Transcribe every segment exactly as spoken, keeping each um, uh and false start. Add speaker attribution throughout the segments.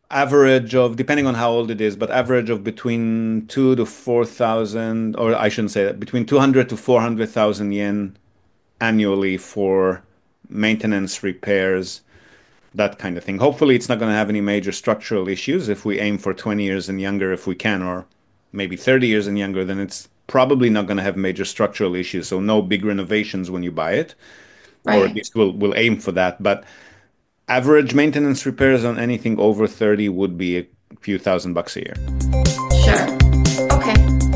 Speaker 1: average of, depending on how old it is, but average of between two to four thousand, or I shouldn't say that, between two hundred to four hundred thousand yen annually for maintenance, repairs, that kind of thing. Hopefully, it's not going to have any major structural issues. If we aim for twenty years and younger, if we can, or maybe thirty years and younger, then it's probably not going to have major structural issues. So no big renovations when you buy it, or at
Speaker 2: Right.
Speaker 1: least we'll we'll aim for that. But average maintenance repairs on anything over thirty would be a few thousand bucks a year.
Speaker 2: Sure. Okay.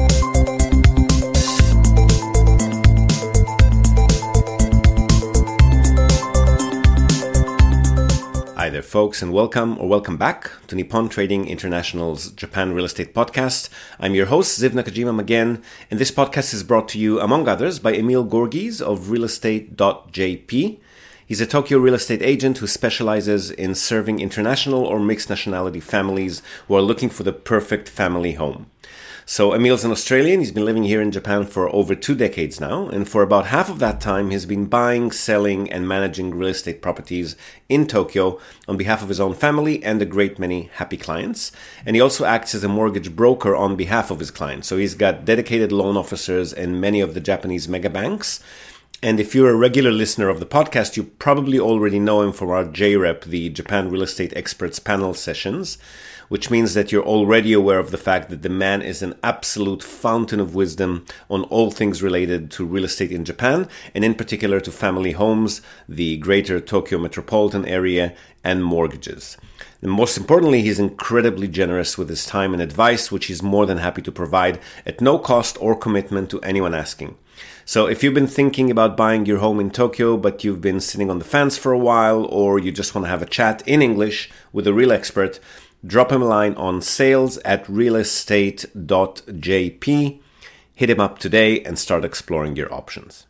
Speaker 3: Hi there, folks, and welcome or welcome back to Nippon Trading International's Japan Real Estate Podcast. I'm your host, Ziv Nakajima again, and this podcast is brought to you, among others, by Emil Gorgies of real estate dot j p. He's a Tokyo real estate agent who specializes in serving international or mixed nationality families who are looking for the perfect family home. So Emil's an Australian. He's been living here in Japan for over two decades now. And for about half of that time, he's been buying, selling, and managing real estate properties in Tokyo on behalf of his own family and a great many happy clients. And he also acts as a mortgage broker on behalf of his clients. So he's got dedicated loan officers in many of the Japanese mega banks. And if you're a regular listener of the podcast, you probably already know him from our J REP, the Japan Real Estate Experts Panel sessions, which means that you're already aware of the fact that the man is an absolute fountain of wisdom on all things related to real estate in Japan, and in particular to family homes, the greater Tokyo metropolitan area, and mortgages. And most importantly, he's incredibly generous with his time and advice, which he's more than happy to provide at no cost or commitment to anyone asking. So if you've been thinking about buying your home in Tokyo, but you've been sitting on the fence for a while, or you just want to have a chat in English with a real expert, drop him a line on sales at real estate dot j p. Hit him up today and start exploring your options.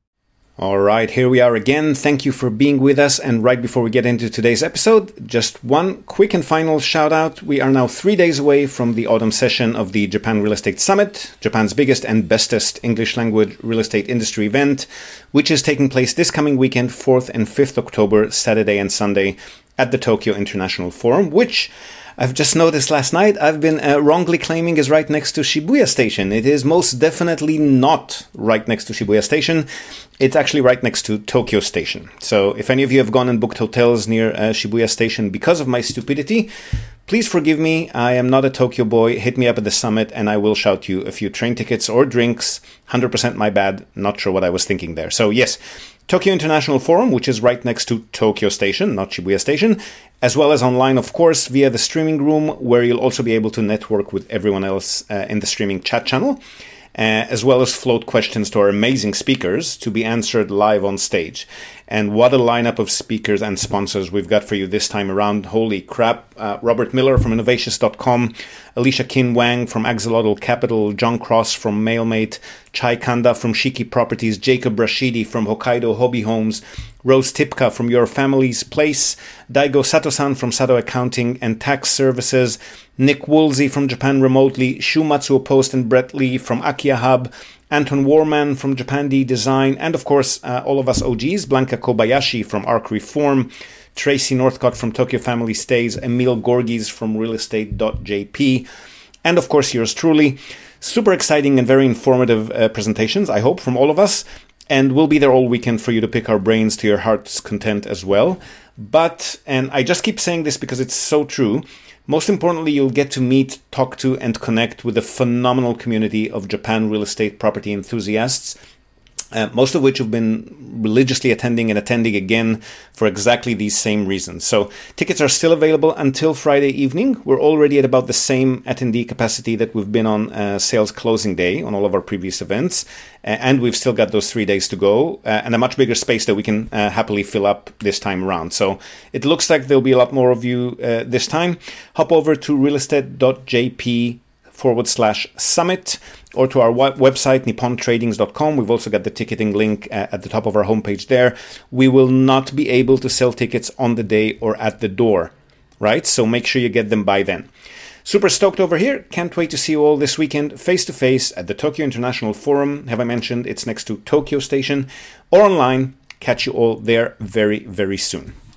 Speaker 1: All right, here we are again. Thank you for being with us. And right before we get into today's episode, just one quick and final shout out. We are now three days away from the autumn session of the Japan Real Estate Summit, Japan's biggest and bestest English language real estate industry event, which is taking place this coming weekend, fourth and fifth October, Saturday and Sunday, at the Tokyo International Forum, which I've just noticed last night I've been uh, wrongly claiming is right next to Shibuya Station. It is most definitely not right next to Shibuya Station. It's actually right next to Tokyo Station. So if any of you have gone and booked hotels near uh, Shibuya Station because of my stupidity, please forgive me. I am not a Tokyo boy. Hit me up at the summit and I will shout you a few train tickets or drinks. one hundred percent my bad. Not sure what I was thinking there. So yes, Tokyo International Forum, which is right next to Tokyo Station, not Shibuya Station, as well as online, of course, via the streaming room, where you'll also be able to network with everyone else uh, in the streaming chat channel, uh, as well as float questions to our amazing speakers to be answered live on stage. And what a lineup of speakers and sponsors we've got for you this time around. Holy crap. Uh, Robert Miller from Innovations dot com, Alicia Kin Wang from Axolotl Capital, John Cross from Mailmate, Chai Kanda from Shiki Properties, Jacob Rashidi from Hokkaido Hobby Homes, Rose Tipka from Your Family's Place, Daigo Sato-san from Sato Accounting and Tax Services, Nick Woolsey from Japan Remotely, Shu Matsuo Post and Brett Lee from Akia Hub, Anton Warman from Japan D Design, and of course, uh, all of us O Gs, Blanca Kobayashi from Arc Reform, Tracy Northcott from Tokyo Family Stays, Emil Gorgies from real estate dot j p, and of course, yours truly. Super exciting and very informative uh, presentations, I hope, from all of us. And we'll be there all weekend for you to pick our brains to your heart's content as well. But, and I just keep saying this because it's so true, most importantly, you'll get to meet, talk to, and connect with a phenomenal community of Japan real estate property enthusiasts, uh, most of which have been religiously attending and attending again for exactly these same reasons. So tickets are still available until Friday evening. We're already at about the same attendee capacity that we've been on uh, sales closing day on all of our previous events. Uh, and we've still got those three days to go uh, and a much bigger space that we can uh, happily fill up this time around. So it looks like there'll be a lot more of you uh, this time. Hop over to real estate dot j p forward slash summit or to our website, nippon tradings dot com. We've also got the ticketing link uh, at the top of our homepage there. We will not be able to sell tickets on the day or at the door, right? So make sure you get them by then. Super stoked over here. Can't wait to see you all this weekend face to face at the Tokyo International Forum. Have I mentioned it's next to Tokyo Station or online? Catch you all there very, very soon.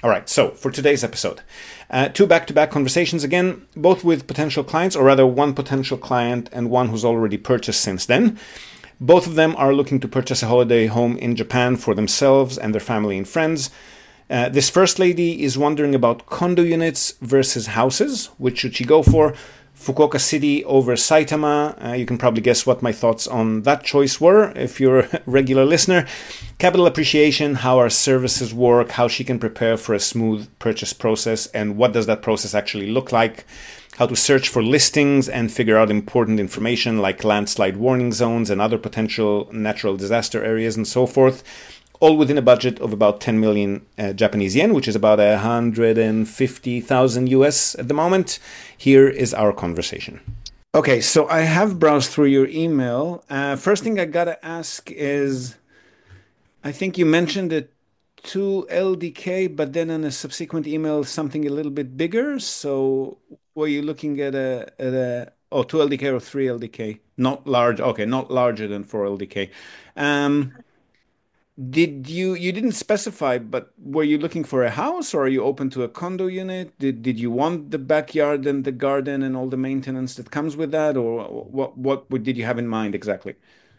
Speaker 1: All right, so for today's episode, uh, two back to back conversations again, both with potential clients, or rather, one potential client and one who's already purchased since then. Both of them are looking to purchase a holiday home in Japan for themselves and their family and friends. Uh, this first lady is wondering about condo units versus houses. Which should she go for? Fukuoka City over Saitama. Uh, you can probably guess what my thoughts on that choice were if you're a regular listener. Capital appreciation, how our services work, how she can prepare for a smooth purchase process, and what does that process actually look like. How to search for listings and figure out important information like landslide warning zones and other potential natural disaster areas and so forth. All within a budget of about ten million uh, Japanese yen, which is about one hundred fifty thousand U S at the moment. Here is our conversation. Okay, so I have browsed through your email. Uh, first thing I gotta ask is, I think you mentioned it two L D K, but then in a subsequent email, something a little bit bigger. So were you looking at a, at a, oh, two L D K or three L D K? Not large. Okay, not larger than four L D K. Um, Did you you didn't specify, but were you looking for a house or are you open to a condo unit? Did did you want the backyard and the garden and all the maintenance that comes with that, or what what, what did you have in mind exactly?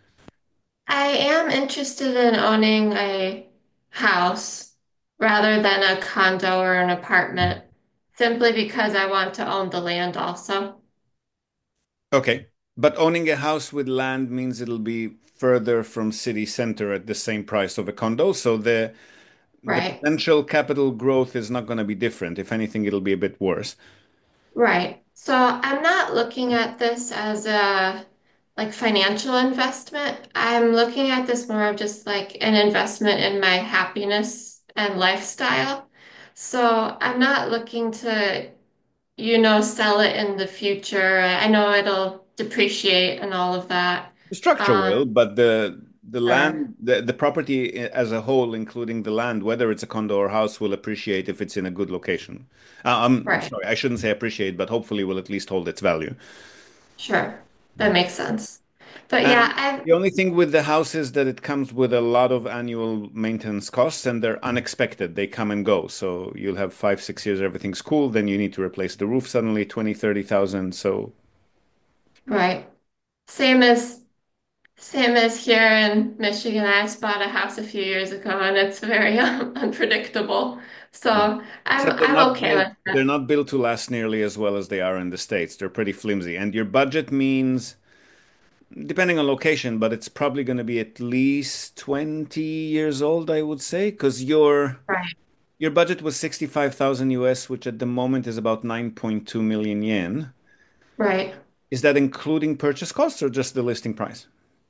Speaker 2: I am interested in owning a house rather than a condo or an apartment, simply because I want to own the land also.
Speaker 1: Okay. But owning a house with land means it'll be further from city center at the same price of a condo, so the the
Speaker 2: Right,
Speaker 1: potential capital growth is not going to be different. If anything, it'll be a bit worse.
Speaker 2: right. So I'm not looking at this as a like financial investment. I'm looking at this more of just like an investment in my happiness and lifestyle. So I'm not looking to you know, sell it in the future. I know it'll depreciate and all of that.
Speaker 1: The structure
Speaker 2: Um,
Speaker 1: will, but the the
Speaker 2: sure.
Speaker 1: land, the, the property as a whole, including the land, whether it's a condo or house, will appreciate if it's in a good location. Uh, I'm
Speaker 2: Right.
Speaker 1: sorry, I shouldn't say appreciate, but hopefully will at least hold its value.
Speaker 2: Sure. That makes sense. But yeah,
Speaker 1: Um,
Speaker 2: I've
Speaker 1: the only thing with the house is that it comes with a lot of annual maintenance costs, and they're unexpected. They come and go. So you'll have five, six years, everything's cool. Then you need to replace the roof suddenly, twenty, thirty thousand. So
Speaker 2: right. Same as same as here in Michigan. I just bought a house a few years ago and it's very um, unpredictable. So
Speaker 1: yeah.
Speaker 2: I'm
Speaker 1: Except they're
Speaker 2: I'm
Speaker 1: not
Speaker 2: okay
Speaker 1: built,
Speaker 2: with
Speaker 1: they're
Speaker 2: that.
Speaker 1: not built to last nearly as well as they are in the States. They're pretty flimsy. And your budget means, depending on location, but it's probably going to be at least twenty years old, I would say, because your
Speaker 2: Right.
Speaker 1: your budget was sixty-five thousand U S, which at the moment is about nine point two million yen.
Speaker 2: Right.
Speaker 1: Is that including purchase costs or just the listing price?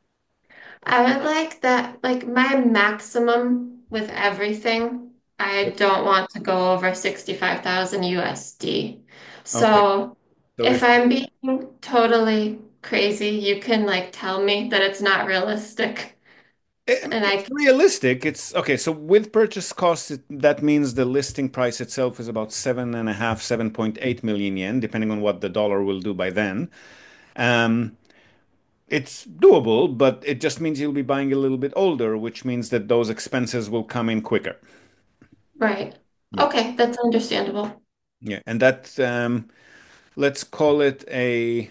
Speaker 2: I would like that, like my maximum with everything. I don't want to go over sixty-five thousand U S D.
Speaker 1: Okay.
Speaker 2: So
Speaker 1: So
Speaker 2: if
Speaker 1: if
Speaker 2: I'm being totally crazy, you can like tell me that it's not realistic.
Speaker 1: it-
Speaker 2: And I
Speaker 1: it's
Speaker 2: can,
Speaker 1: realistic, it's okay. So with purchase costs, it, that means the listing price itself is about seven and a half, seven point eight million yen, depending on what the dollar will do by then. Um, It's doable, but it just means you'll be buying a little bit older, which means that those expenses will come in quicker.
Speaker 2: right.
Speaker 1: Yeah.
Speaker 2: Okay, that's understandable.
Speaker 1: Yeah. And that, um, let's call it a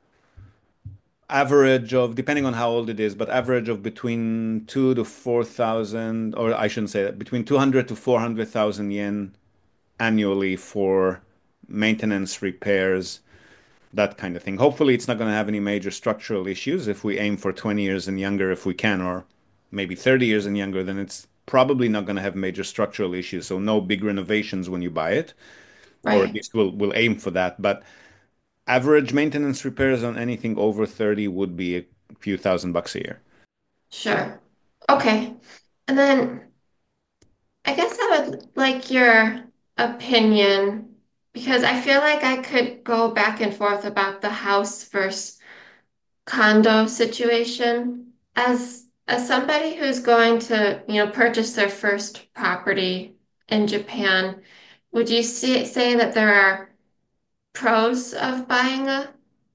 Speaker 1: average of, depending on how old it is, but average of between two to four thousand, or I shouldn't say that, between two hundred to four hundred thousand yen annually for maintenance, repairs, that kind of thing. Hopefully, it's not going to have any major structural issues. If we aim for twenty years and younger, if we can, or maybe thirty years and younger, then it's probably not going to have major structural issues. So no big renovations when you buy it, or at
Speaker 2: Right.
Speaker 1: least we'll we'll aim for that. But average maintenance repairs on anything over thirty would be a few thousand bucks a year.
Speaker 2: Sure. Okay. And then I guess I would like your opinion because I feel like I could go back and forth about the house versus condo situation. As as somebody who's going to, you know, purchase their first property in Japan, would you see, say that there are pros of buying a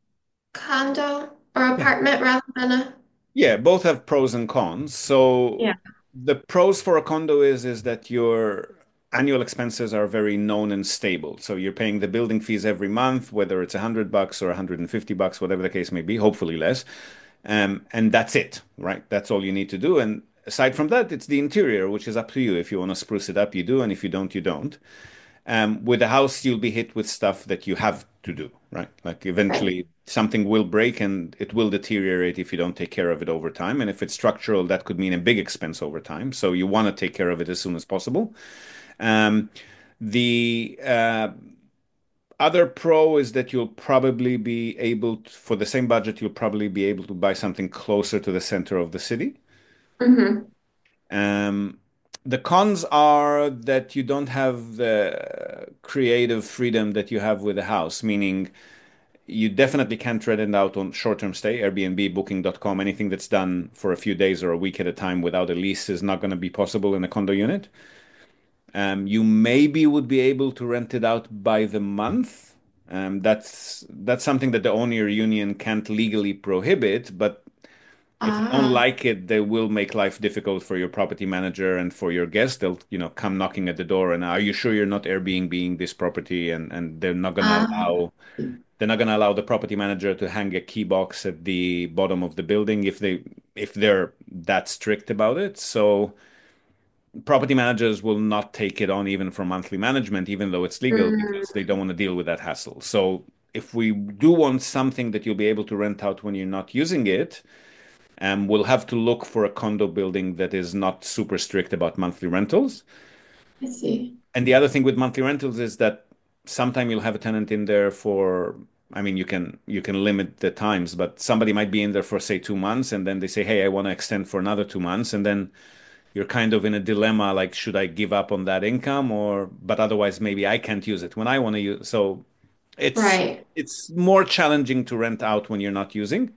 Speaker 2: condo or
Speaker 1: Yeah.
Speaker 2: apartment rather than a,
Speaker 1: Yeah, both have pros and cons. So
Speaker 2: yeah,
Speaker 1: the pros for a condo is is that you're annual expenses are very known and stable. So you're paying the building fees every month, whether it's a hundred bucks or a hundred and fifty bucks, whatever the case may be, hopefully less. Um, and that's it, right? That's all you need to do. And aside from that, it's the interior, which is up to you. If you want to spruce it up, you do, and if you don't, you don't. Um, with a house, you'll be hit with stuff that you have to do, right? Like
Speaker 2: Right.
Speaker 1: eventually something will break and it will deteriorate if you don't take care of it over time. And if it's structural, that could mean a big expense over time. So you want to take care of it as soon as possible. Um, the uh, other pro is that you'll probably be able to, for the same budget, you'll probably be able to buy something closer to the center of the city.
Speaker 2: Hmm.
Speaker 1: Um, the cons are that you don't have the creative freedom that you have with a house, meaning you definitely can't rent it out on short-term stay, Airbnb, booking dot com, anything that's done for a few days or a week at a time without a lease is not going to be possible in a condo unit. Um, you maybe would be able to rent it out by the month. Um, that's that's something that the owner union can't legally prohibit, but if they don't
Speaker 2: Ah,
Speaker 1: like it, they will make life difficult for your property manager and for your guests. They'll, you know, come knocking at the door and are you sure you're not Airbnb-ing this property? And and they're not gonna
Speaker 2: ah,
Speaker 1: allow they're not gonna allow the property manager to hang a key box at the bottom of the building if they if they're that strict about it. So property managers will not take it on even for monthly management, even though it's legal,
Speaker 2: mm,
Speaker 1: because they don't want to deal with that hassle. So if we do want something that you'll be able to rent out when you're not using it, um, we'll have to look for a condo building that is not super strict about monthly rentals.
Speaker 2: I see.
Speaker 1: And the other thing with monthly rentals is that sometime you'll have a tenant in there for, I mean, you can you can limit the times, but somebody might be in there for say two months, and then they say, "Hey, I want to extend for another two months," and then you're kind of in a dilemma, like, should I give up on that income, or but otherwise maybe I can't use it when I want to use. So it's
Speaker 2: Right.
Speaker 1: it's more challenging to rent out when you're not using.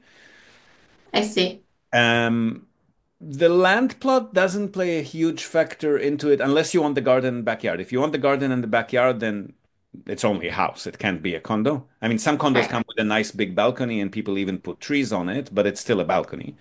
Speaker 2: I see.
Speaker 1: Um, The land plot doesn't play a huge factor into it unless you want the garden and backyard. If you want the garden and the backyard, then it's only a house. It can't be a condo. I mean, some condos
Speaker 2: Right.
Speaker 1: come with a nice big balcony and people even put trees on it, but it's still a balcony.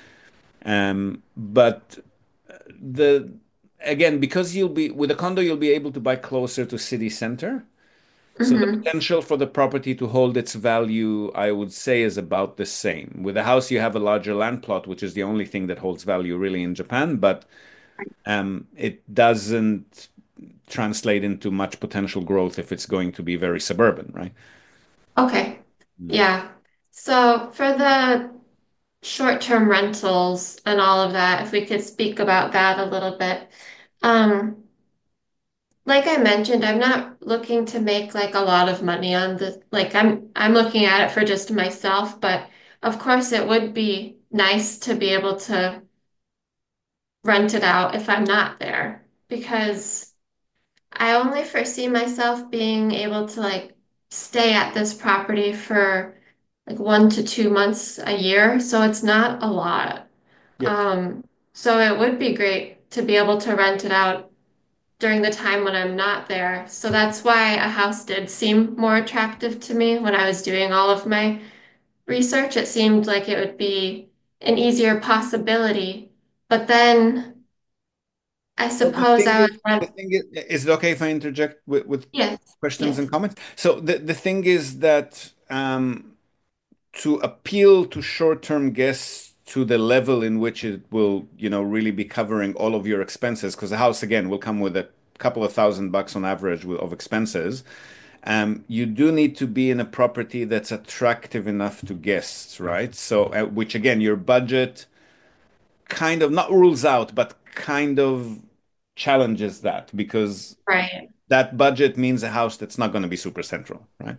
Speaker 1: Um, but the again, because you'll be with a condo, you'll be able to buy closer to city center. So the
Speaker 2: Hmm.
Speaker 1: potential for the property to hold its value, I would say, is about the same. With a house, you have a larger land plot, which is the only thing that holds value really in Japan, but um, it doesn't translate into much potential growth if it's going to be very suburban, right?
Speaker 2: Okay.
Speaker 1: Mm.
Speaker 2: Yeah. So for the short-term rentals and all of that, if we could speak about that a little bit. Um, like I mentioned, I'm not looking to make like a lot of money on this. Like I'm I'm looking at it for just myself, but of course it would be nice to be able to rent it out if I'm not there because I only foresee myself being able to like stay at this property for like one to two months a year, so it's not a lot.
Speaker 1: Yep.
Speaker 2: Um, so it would be great to be able to rent it out during the time when I'm not there. So that's why a house did seem more attractive to me when I was doing all of my research. It seemed like it would be an easier possibility. But then I
Speaker 1: So the
Speaker 2: suppose
Speaker 1: thing
Speaker 2: I
Speaker 1: is,
Speaker 2: would
Speaker 1: the
Speaker 2: rent,
Speaker 1: thing is, is it okay if I interject with, with
Speaker 2: yes,
Speaker 1: questions and
Speaker 2: yes,
Speaker 1: comments? So the, the thing is that um, to appeal to short-term guests to the level in which it will, you know, really be covering all of your expenses, because the house again will come with a couple of thousand bucks on average with, of expenses. Um, you do need to be in a property that's attractive enough to guests, right? So, uh, which again, your budget kind of not rules out, but kind of challenges that because
Speaker 2: right.
Speaker 1: that budget means a house that's not going to be super central, right?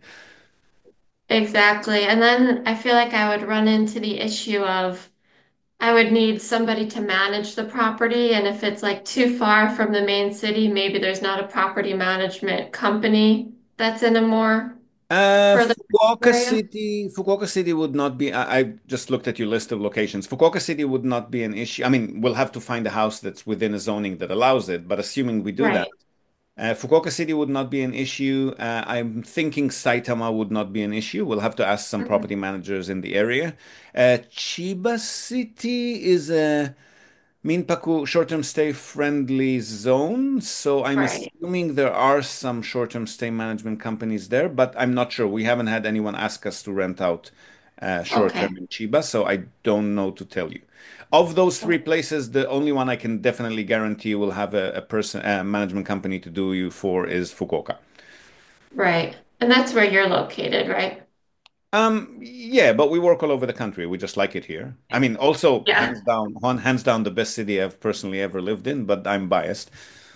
Speaker 2: Exactly. And then I feel like I would run into the issue of I would need somebody to manage the property. And if it's like too far from the main city, maybe there's not a property management company that's in a more
Speaker 1: Uh,
Speaker 2: further
Speaker 1: Fukuoka
Speaker 2: area.
Speaker 1: City, Fukuoka City would not be. I, I just looked at your list of locations. Fukuoka City would not be an issue. I mean, we'll have to find a house that's within a zoning that allows it, but assuming we do that,
Speaker 2: Right.
Speaker 1: uh, Fukuoka City would not be an issue. Uh, I'm thinking Saitama would not be an issue. We'll have to ask some
Speaker 2: Mhm.
Speaker 1: property managers in the area. Uh, Chiba City is a Minpaku short-term stay friendly zone. So I'm
Speaker 2: Right.
Speaker 1: assuming there are some short-term stay management companies there, but I'm not sure. We haven't had anyone ask us to rent out uh,
Speaker 2: Okay.
Speaker 1: short-term in Chiba, so I don't know to tell you. Of those three places, the only one I can definitely guarantee will have a, a person, a management company to do you for is Fukuoka.
Speaker 2: Right. And that's where you're located, right?
Speaker 1: Um, yeah, but we work all over the country. We just like it here. I mean, also
Speaker 2: Yeah.
Speaker 1: hands down, one hands down the best city I've personally ever lived in, but I'm biased.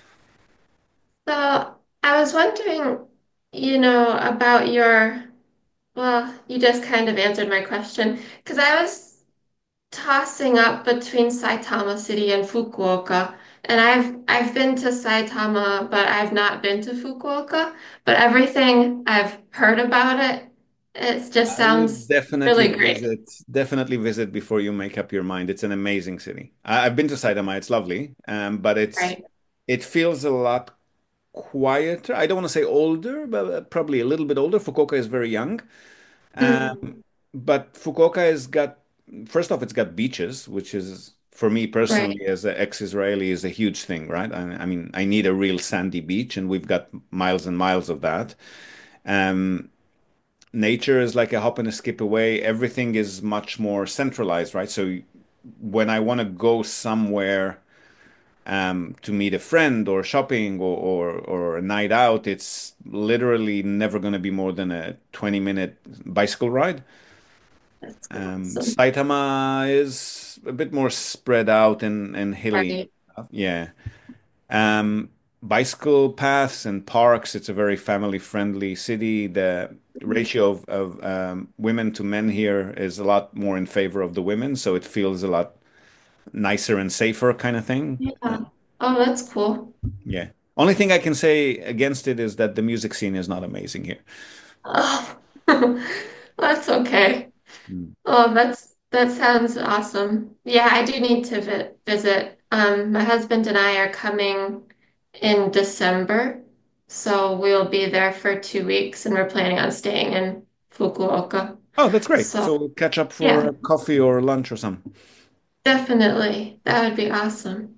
Speaker 2: So I was wondering, you know, about your, well, you just kind of answered my question because I was tossing up between Saitama City and Fukuoka. And I've I've been to Saitama, but I've not been to Fukuoka. But everything I've heard about it, it just
Speaker 1: I would
Speaker 2: sounds
Speaker 1: definitely
Speaker 2: really great.
Speaker 1: visit, definitely visit before you make up your mind. It's an amazing city. I, I've been to Saitama, it's lovely, um, but it's
Speaker 2: Right.
Speaker 1: it feels a lot quieter. I don't want to say older, but uh, probably a little bit older. Fukuoka is very young.
Speaker 2: Mm,
Speaker 1: Um, but Fukuoka has got, first off, it's got beaches, which is, for me
Speaker 2: right.
Speaker 1: personally, as an ex-Israeli, is a huge thing, right? I, I mean, I need a real sandy beach, and we've got miles and miles of that. Um, Nature is like a hop and a skip away. Everything is much more centralized, right? So when I want to go somewhere um, to meet a friend or shopping or, or, or a night out, it's literally never going to be more than a twenty minute bicycle ride.
Speaker 2: That's
Speaker 1: Um,
Speaker 2: awesome.
Speaker 1: Saitama is a bit more spread out and, and hilly.
Speaker 2: Right.
Speaker 1: Yeah. Um, Bicycle paths and parks, it's a very family friendly city. The ratio of, of um, women to men here is a lot more in favor of the women, so it feels a lot nicer and safer kind of thing. Uh,
Speaker 2: Yeah. Oh, that's cool.
Speaker 1: yeah. Only thing I can say against it is that the music scene is not amazing here.
Speaker 2: Oh, that's okay.
Speaker 1: Mm.
Speaker 2: Oh, that's that sounds awesome. Yeah, I do need to vi visit. Um, my husband and I are coming in December, so we'll be there for two weeks, and we're planning on staying in Fukuoka.
Speaker 1: Oh, that's great.
Speaker 2: So
Speaker 1: So we'll catch up for
Speaker 2: yeah,
Speaker 1: a coffee or lunch or something.
Speaker 2: definitely. That would be awesome.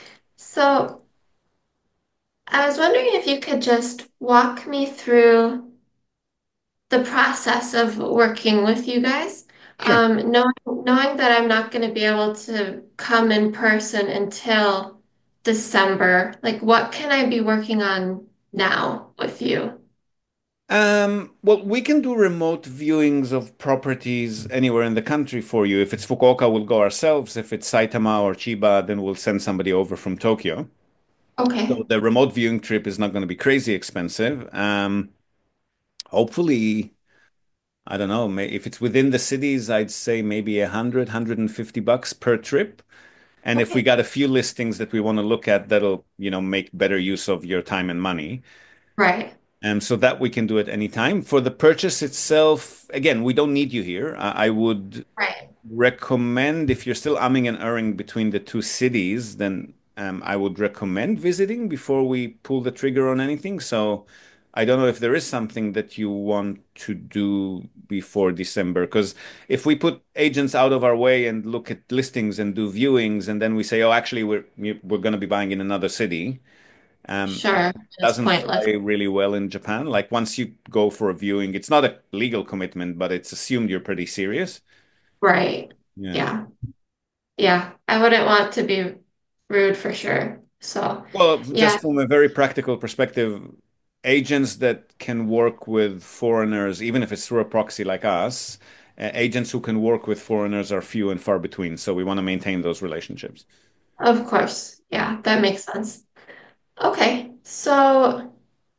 Speaker 2: So I was wondering if you could just walk me through the process of working with you guys.
Speaker 1: Sure.
Speaker 2: Um, knowing knowing that I'm not going to be able to come in person until December, like what can I be working on now with you?
Speaker 1: Um, well, we can do remote viewings of properties anywhere in the country for you. If it's Fukuoka, we'll go ourselves. If it's Saitama or Chiba, then we'll send somebody over from Tokyo. So
Speaker 2: Okay.
Speaker 1: the remote viewing trip is not going to be crazy expensive. Um, hopefully, I don't know, may, if it's within the cities, I'd say maybe a hundred, hundred and fifty bucks per trip. And if we
Speaker 2: Okay.
Speaker 1: got a few listings that we want to look at, that'll, you know, make better use of your time and money.
Speaker 2: Right.
Speaker 1: Um, so that we can do at any time. For the purchase itself, again, we don't need you here. I, I would
Speaker 2: Right.
Speaker 1: recommend if you're still umming and erring between the two cities, then um, I would recommend visiting before we pull the trigger on anything. So I don't know if there is something that you want to do before December, because if we put agents out of our way and look at listings and do viewings, and then we say, oh, actually, we're we're going to be buying in another city. Um,
Speaker 2: Sure. It's
Speaker 1: doesn't
Speaker 2: pointless.
Speaker 1: fly really well in Japan. Like once you go for a viewing, it's not a legal commitment, but it's assumed you're pretty serious.
Speaker 2: Right.
Speaker 1: Yeah.
Speaker 2: Yeah. Yeah. I wouldn't want to be rude for sure. So,
Speaker 1: Well,
Speaker 2: yeah,
Speaker 1: just from a very practical perspective, agents that can work with foreigners, even if it's through a proxy like us, uh, agents who can work with foreigners are few and far between. So we want to maintain those relationships.
Speaker 2: of course. Yeah, that makes sense. Okay. So,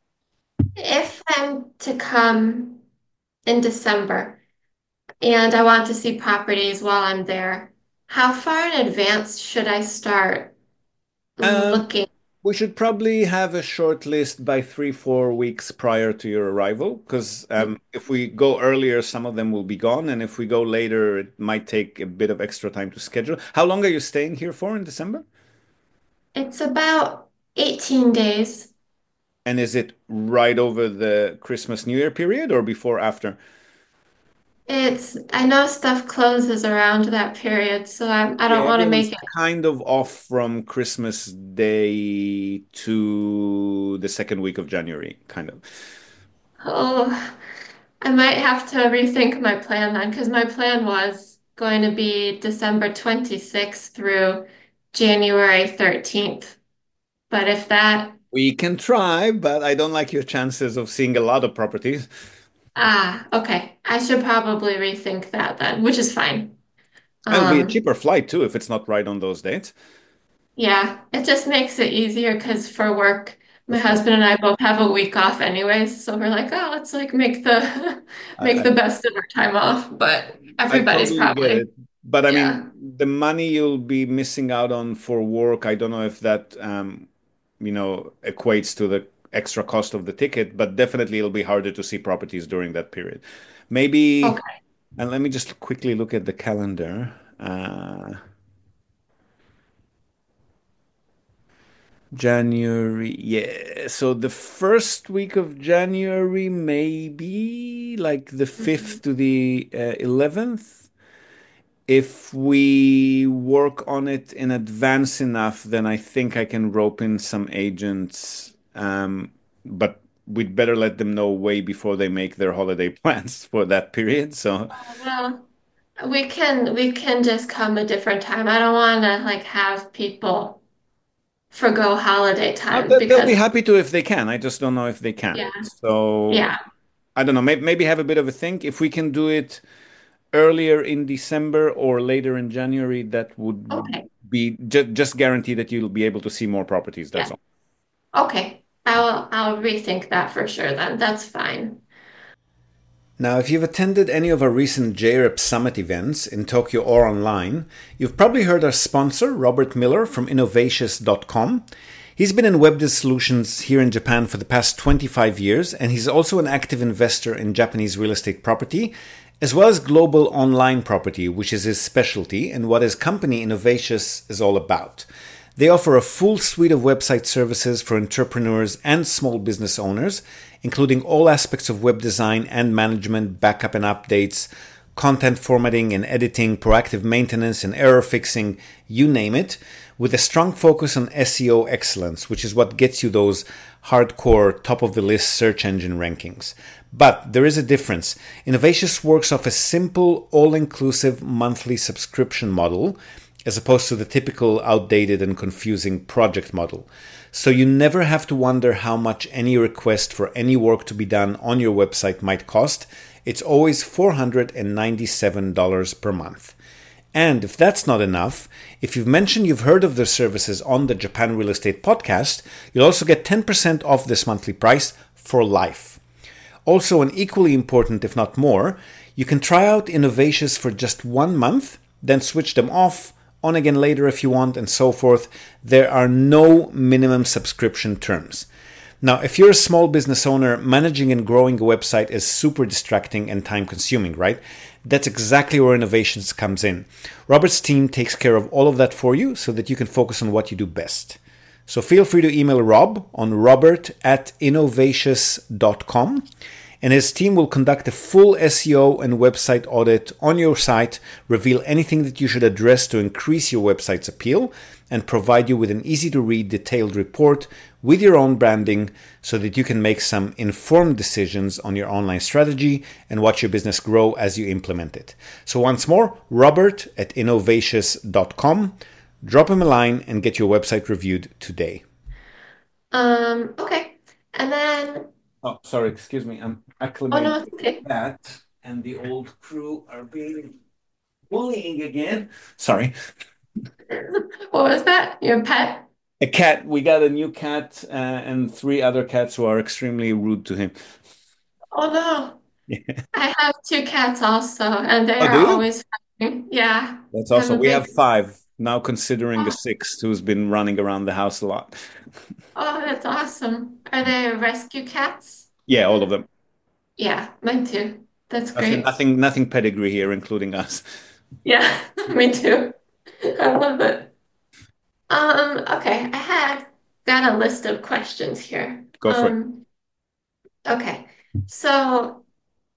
Speaker 2: if I'm to come in December and I want to see properties while I'm there, how far in advance should I start
Speaker 1: Um,
Speaker 2: looking?
Speaker 1: we should probably have a short list by three, four weeks prior to your arrival, because um, if we go earlier, some of them will be gone, and if we go later, it might take a bit of extra time to schedule. How long are you staying here for in December?
Speaker 2: It's about eighteen days.
Speaker 1: And is it right over the Christmas New Year period or before after?
Speaker 2: It's, I know stuff closes around that period, so I, I
Speaker 1: Yeah,
Speaker 2: don't want to
Speaker 1: everyone's
Speaker 2: make it.
Speaker 1: kind of off from Christmas Day to the second week of January, kind of.
Speaker 2: Oh, I might have to rethink my plan then, because my plan was going to be December twenty-sixth through January thirteenth. But if that,
Speaker 1: We can try, but I don't like your chances of seeing a lot of properties.
Speaker 2: ah, okay, I should probably rethink that then, which is fine.
Speaker 1: It'll be a
Speaker 2: Um,
Speaker 1: cheaper flight too if it's not right on those dates.
Speaker 2: yeah, it just makes it easier because for work, my
Speaker 1: Of course.
Speaker 2: husband and I both have a week off anyways, so we're like, oh, let's like make the
Speaker 1: I,
Speaker 2: make
Speaker 1: I,
Speaker 2: the best of our time off. But
Speaker 1: I
Speaker 2: everybody's
Speaker 1: totally get
Speaker 2: probably,
Speaker 1: it. But I
Speaker 2: yeah.
Speaker 1: mean, the money you'll be missing out on for work, I don't know if that, um, you know, equates to the extra cost of the ticket, but definitely it'll be harder to see properties during that period. Maybe,
Speaker 2: Okay.
Speaker 1: and let me just quickly look at the calendar. Uh, January, yeah. So the first week of January, maybe like the fifth
Speaker 2: Mhm.
Speaker 1: to the uh, eleventh. If we work on it in advance enough, then I think I can rope in some agents. Um, but we'd better let them know way before they make their holiday plans for that period. So
Speaker 2: Oh, well, we can we can just come a different time. I don't want to like have people forgo holiday
Speaker 1: uh,
Speaker 2: time
Speaker 1: they- they'll be
Speaker 2: because
Speaker 1: happy to if they can. I just don't know if they can.
Speaker 2: yeah,
Speaker 1: So
Speaker 2: yeah,
Speaker 1: I don't know. Maybe, maybe have a bit of a think. If we can do it earlier in December or later in January, that would
Speaker 2: okay,
Speaker 1: be ju just guarantee that you'll be able to see more properties. That's
Speaker 2: yeah,
Speaker 1: all.
Speaker 2: okay. I'll I'll rethink that for sure then. That's fine.
Speaker 3: Now, if you've attended any of our recent J R E P Summit events in Tokyo or online, you've probably heard our sponsor, Robert Miller from Innovatius dot com. He's been in web solutions here in Japan for the past twenty-five years, and he's also an active investor in Japanese real estate property, as well as global online property, which is his specialty and what his company Innovatius is all about. They offer a full suite of website services for entrepreneurs and small business owners, including all aspects of web design and management, backup and updates, content formatting and editing, proactive maintenance and error fixing, you name it, with a strong focus on S E O excellence, which is what gets you those hardcore top of the list search engine rankings. But there is a difference. Innovatius works off a simple, all inclusive monthly subscription model as opposed to the typical outdated and confusing project model. So you never have to wonder how much any request for any work to be done on your website might cost. It's always four hundred ninety-seven dollars per month. And if that's not enough, if you've mentioned you've heard of their services on the Japan Real Estate Podcast, you'll also get ten percent off this monthly price for life. Also, and equally important, if not more, you can try out Innovatius for just one month, then switch them off, on again later if you want, and so forth. There are no minimum subscription terms. Now, if you're a small business owner, managing and growing a website is super distracting and time consuming, right? That's exactly where Innovations comes in. Robert's team takes care of all of that for you so that you can focus on what you do best. So feel free to email Rob on robert at innovatius dot com, and his team will conduct a full S E O and website audit on your site, reveal anything that you should address to increase your website's appeal, and provide you with an easy to read detailed report with your own branding so that you can make some informed decisions on your online strategy and watch your business grow as you implement it. So once more, Robert at innovatius dot com. Drop him a line and get your website reviewed today.
Speaker 2: Um, okay. And then,
Speaker 1: Oh, sorry, excuse me. I'm
Speaker 2: oh no,
Speaker 1: acclimating
Speaker 2: it's okay.
Speaker 1: that, and the old crew are being bullying again. Sorry.
Speaker 2: What was that? Your pet?
Speaker 1: A cat. We got a new cat uh, and three other cats who are extremely rude to him.
Speaker 2: Oh no.
Speaker 1: Yeah.
Speaker 2: I have two cats also, and they
Speaker 1: Oh,
Speaker 2: are
Speaker 1: do you?
Speaker 2: always fighting. Yeah.
Speaker 1: That's
Speaker 2: I have
Speaker 1: awesome.
Speaker 2: a
Speaker 1: We
Speaker 2: big,
Speaker 1: have five now, considering a
Speaker 2: oh,
Speaker 1: sixth who's been running around the house a lot.
Speaker 2: oh, that's awesome. Are they rescue cats?
Speaker 1: Yeah, all of them.
Speaker 2: Yeah, mine too. That's
Speaker 1: Nothing,
Speaker 2: great.
Speaker 1: nothing, nothing pedigree here, including us.
Speaker 2: Yeah, me too. I love it. Um, okay, I had got a list of questions here.
Speaker 1: Go for it.
Speaker 2: Um, okay. So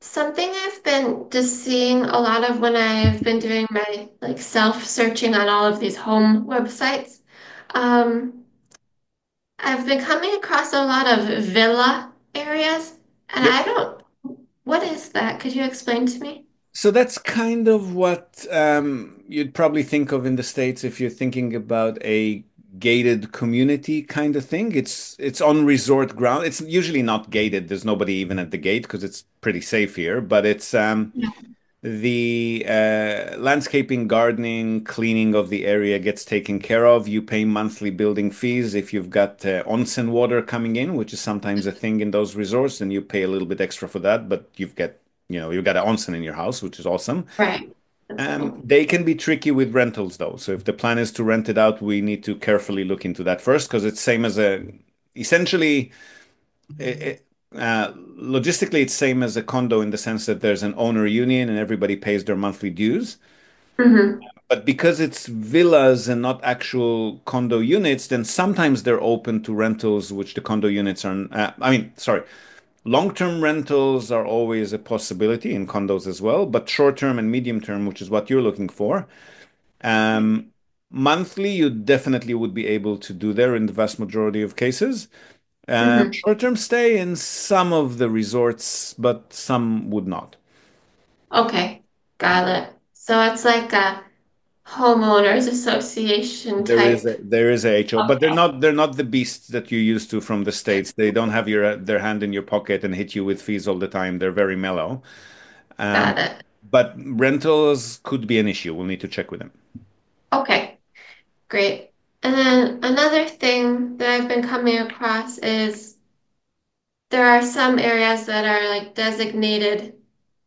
Speaker 2: Something I've been just seeing a lot of when I've been doing my like self-searching on all of these home websites. Um, I've been coming across a lot of villa areas, and
Speaker 1: Yep.
Speaker 2: I don't, what is that? Could you explain to me?
Speaker 1: So that's kind of what um, you'd probably think of in the States if you're thinking about a gated community kind of thing. It's it's on resort ground. It's usually not gated. There's nobody even at the gate because it's pretty safe here. But it's um,
Speaker 2: Yeah.
Speaker 1: the uh, landscaping, gardening, cleaning of the area gets taken care of. You pay monthly building fees if you've got uh, onsen water coming in, which is sometimes a thing in those resorts, and you pay a little bit extra for that. But you've got you know you've got an onsen in your house, which is awesome.
Speaker 2: Right. That's
Speaker 1: Um,
Speaker 2: cool.
Speaker 1: they can be tricky with rentals though. So if the plan is to rent it out, we need to carefully look into that first because it's same as a essentially it, it, uh, logistically it's same as a condo in the sense that there's an owner union and everybody pays their monthly dues.
Speaker 2: Hmm.
Speaker 1: But because it's villas and not actual condo units, then sometimes they're open to rentals, which the condo units are. Uh, I mean, sorry, long-term rentals are always a possibility in condos as well, but short-term and medium-term, which is what you're looking for, um, monthly, you definitely would be able to do there in the vast majority of cases. Um,
Speaker 2: Hmm.
Speaker 1: short-term stay in some of the resorts, but some would not.
Speaker 2: Okay. Got it. So it's like a homeowners association
Speaker 1: There is
Speaker 2: type.
Speaker 1: a there is a H O, but they're
Speaker 2: Okay.
Speaker 1: not they're not the beasts that you used to from the States. They don't have your their hand in your pocket and hit you with fees all the time. They're very mellow. Um,
Speaker 2: Got it.
Speaker 1: but rentals could be an issue. We'll need to check with them.
Speaker 2: Okay. Great. And then another thing that I've been coming across is there are some areas that are like designated,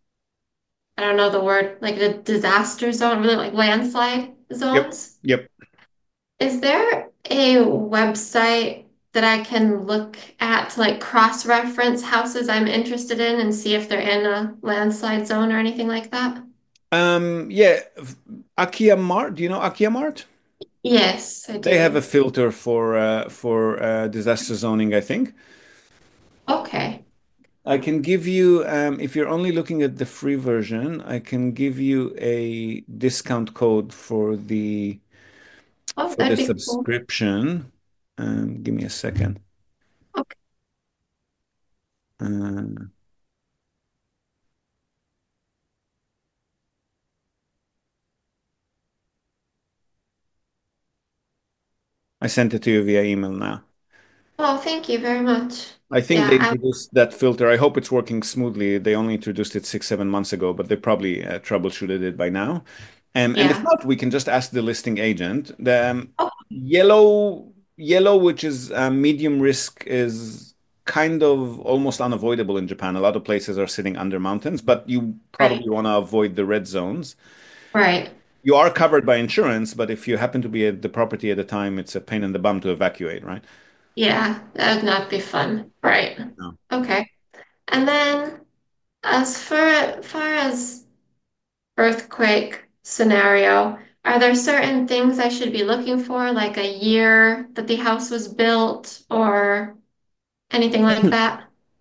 Speaker 2: I don't know the word, like a disaster zone, really like landslide
Speaker 1: Yep.
Speaker 2: zones.
Speaker 1: Yep.
Speaker 2: Is there a website that I can look at to like cross-reference houses I'm interested in and see if they're in a landslide zone or anything like that?
Speaker 1: Um, yeah, Akia Mart. Do you know Akia Mart?
Speaker 2: Yes, I
Speaker 1: They have a
Speaker 2: do.
Speaker 1: filter for uh, for uh, disaster zoning, I think.
Speaker 2: Okay.
Speaker 1: I can give you, um, if you're only looking at the free version, I can give you a discount code for the
Speaker 2: Oh,
Speaker 1: for the
Speaker 2: that'd be cool.
Speaker 1: subscription. Um, give me a second.
Speaker 2: Okay.
Speaker 1: Uh, I sent it to you via email now.
Speaker 2: Oh, thank you very much.
Speaker 1: I think
Speaker 2: Yeah,
Speaker 1: they
Speaker 2: I,
Speaker 1: introduced that filter. I hope it's working smoothly. They only introduced it six, seven months ago, but they probably uh, troubleshooted it by now. Um, and if
Speaker 2: yeah.
Speaker 1: not, we can just ask the listing agent. The um,
Speaker 2: Oh,
Speaker 1: yellow, yellow, which is uh, medium risk, is kind of almost unavoidable in Japan. A lot of places are sitting under mountains, but you
Speaker 2: right,
Speaker 1: probably want to avoid the red zones.
Speaker 2: right.
Speaker 1: You are covered by insurance, but if you happen to be at the property at the time, it's a pain in the bum to evacuate, right?
Speaker 2: Yeah, that would not be fun. Right.
Speaker 1: No.
Speaker 2: Okay. And then as far, far as earthquake scenario, are there certain things I should be looking for, like a year that the house was built or anything like that?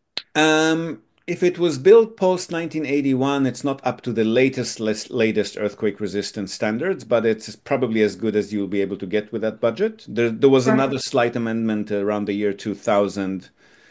Speaker 1: Um, if it was built post nineteen eighty-one, it's not up to the latest les- latest earthquake resistance standards, but it's probably as good as you'll be able to get with that budget. There, there was
Speaker 2: Right.
Speaker 1: another slight amendment around the year two thousand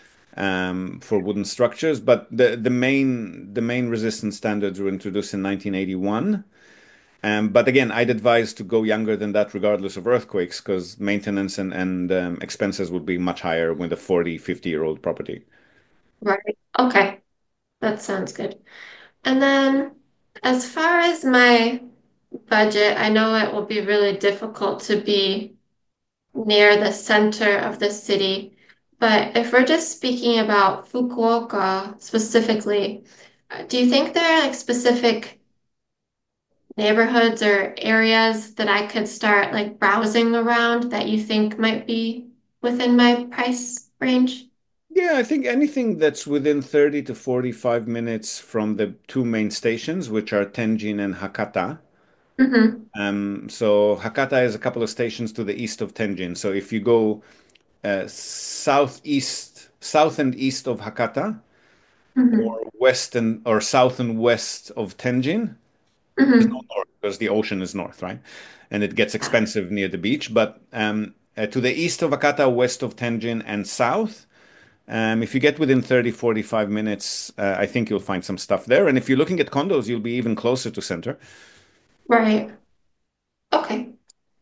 Speaker 1: um, for wooden structures, but the the main the main resistance standards were introduced in nineteen eighty-one. Um, but again, I'd advise to go younger than that, regardless of earthquakes, because maintenance and, and um, expenses would be much higher with a forty, fifty year old property.
Speaker 2: Right. Okay. That sounds good. And then as far as my budget, I know it will be really difficult to be near the center of the city. But if we're just speaking about Fukuoka specifically, uh, do you think there are like specific neighborhoods or areas that I could start like browsing around that you think might be within my price range?
Speaker 1: Yeah, I think anything that's within thirty to forty-five minutes from the two main stations, which are Tenjin and Hakata.
Speaker 2: Mm-hmm.
Speaker 1: Um, so Hakata is a couple of stations to the east of Tenjin. So if you go uh, southeast, south and east of Hakata,
Speaker 2: Hmm.
Speaker 1: or west and or south and west of Tenjin. There's no
Speaker 2: Hmm.
Speaker 1: north because the ocean is north, right? And it gets expensive near the beach. But um, uh, to the east of Akata, west of Tenjin, and south, um, if you get within thirty, forty-five minutes, uh, I think you'll find some stuff there. And if you're looking at condos, you'll be even closer to center.
Speaker 2: Right. Okay.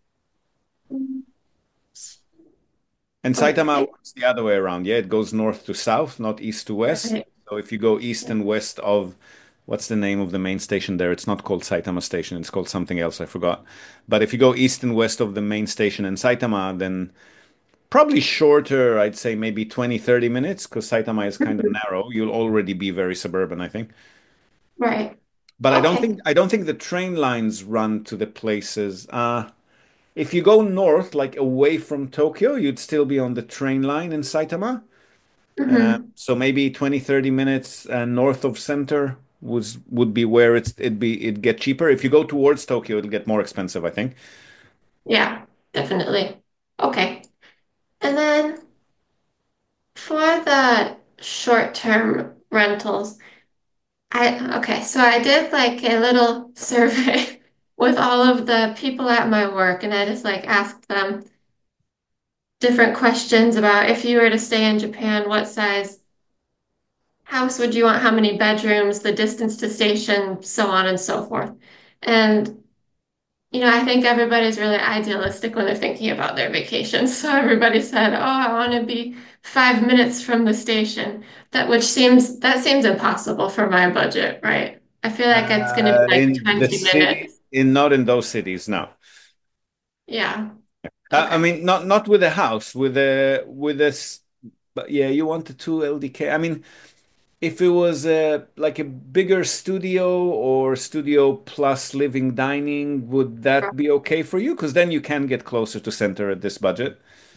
Speaker 1: And Saitama
Speaker 2: Okay.
Speaker 1: works the other way around. Yeah, it goes north to south, not east to west.
Speaker 2: Right.
Speaker 1: So if you go east and west of what's the name of the main station there? It's not called Saitama Station, it's called something else, I forgot. But if you go east and west of the main station in Saitama, then probably shorter, I'd say maybe twenty, thirty minutes, because Saitama is kind of
Speaker 2: Mhm.
Speaker 1: narrow. You'll already be very suburban, I think.
Speaker 2: Right.
Speaker 1: But I don't
Speaker 2: Okay.
Speaker 1: think I don't think the train lines run to the places. Uh, if you go north, like away from Tokyo, you'd still be on the train line in Saitama. Uh,
Speaker 2: Hmm.
Speaker 1: so maybe twenty, thirty minutes uh, north of center was would be where it's it'd be it'd get cheaper. If you go towards Tokyo, it'll get more expensive, I think.
Speaker 2: Yeah, definitely. Okay. And then for the short-term rentals, I okay, so I did like a little survey with all of the people at my work, and I just like asked them different questions about if you were to stay in Japan, what size house would you want, how many bedrooms, the distance to station, so on and so forth. And you know, I think everybody's really idealistic when they're thinking about their vacations. So everybody said, "Oh, I want to be five minutes from the station." That which seems that seems impossible for my budget, right? I feel like it's going to be
Speaker 1: Uh,
Speaker 2: like
Speaker 1: in the
Speaker 2: twenty
Speaker 1: city,
Speaker 2: minutes.
Speaker 1: in not in those cities, no.
Speaker 2: Yeah.
Speaker 1: Uh, I
Speaker 2: Okay.
Speaker 1: mean, not not with a house, with a with a, s- but yeah, you want a two L D K. I mean, if it was a like a bigger studio or studio plus living dining, would that be okay for you? Because then you can get closer to center at this budget.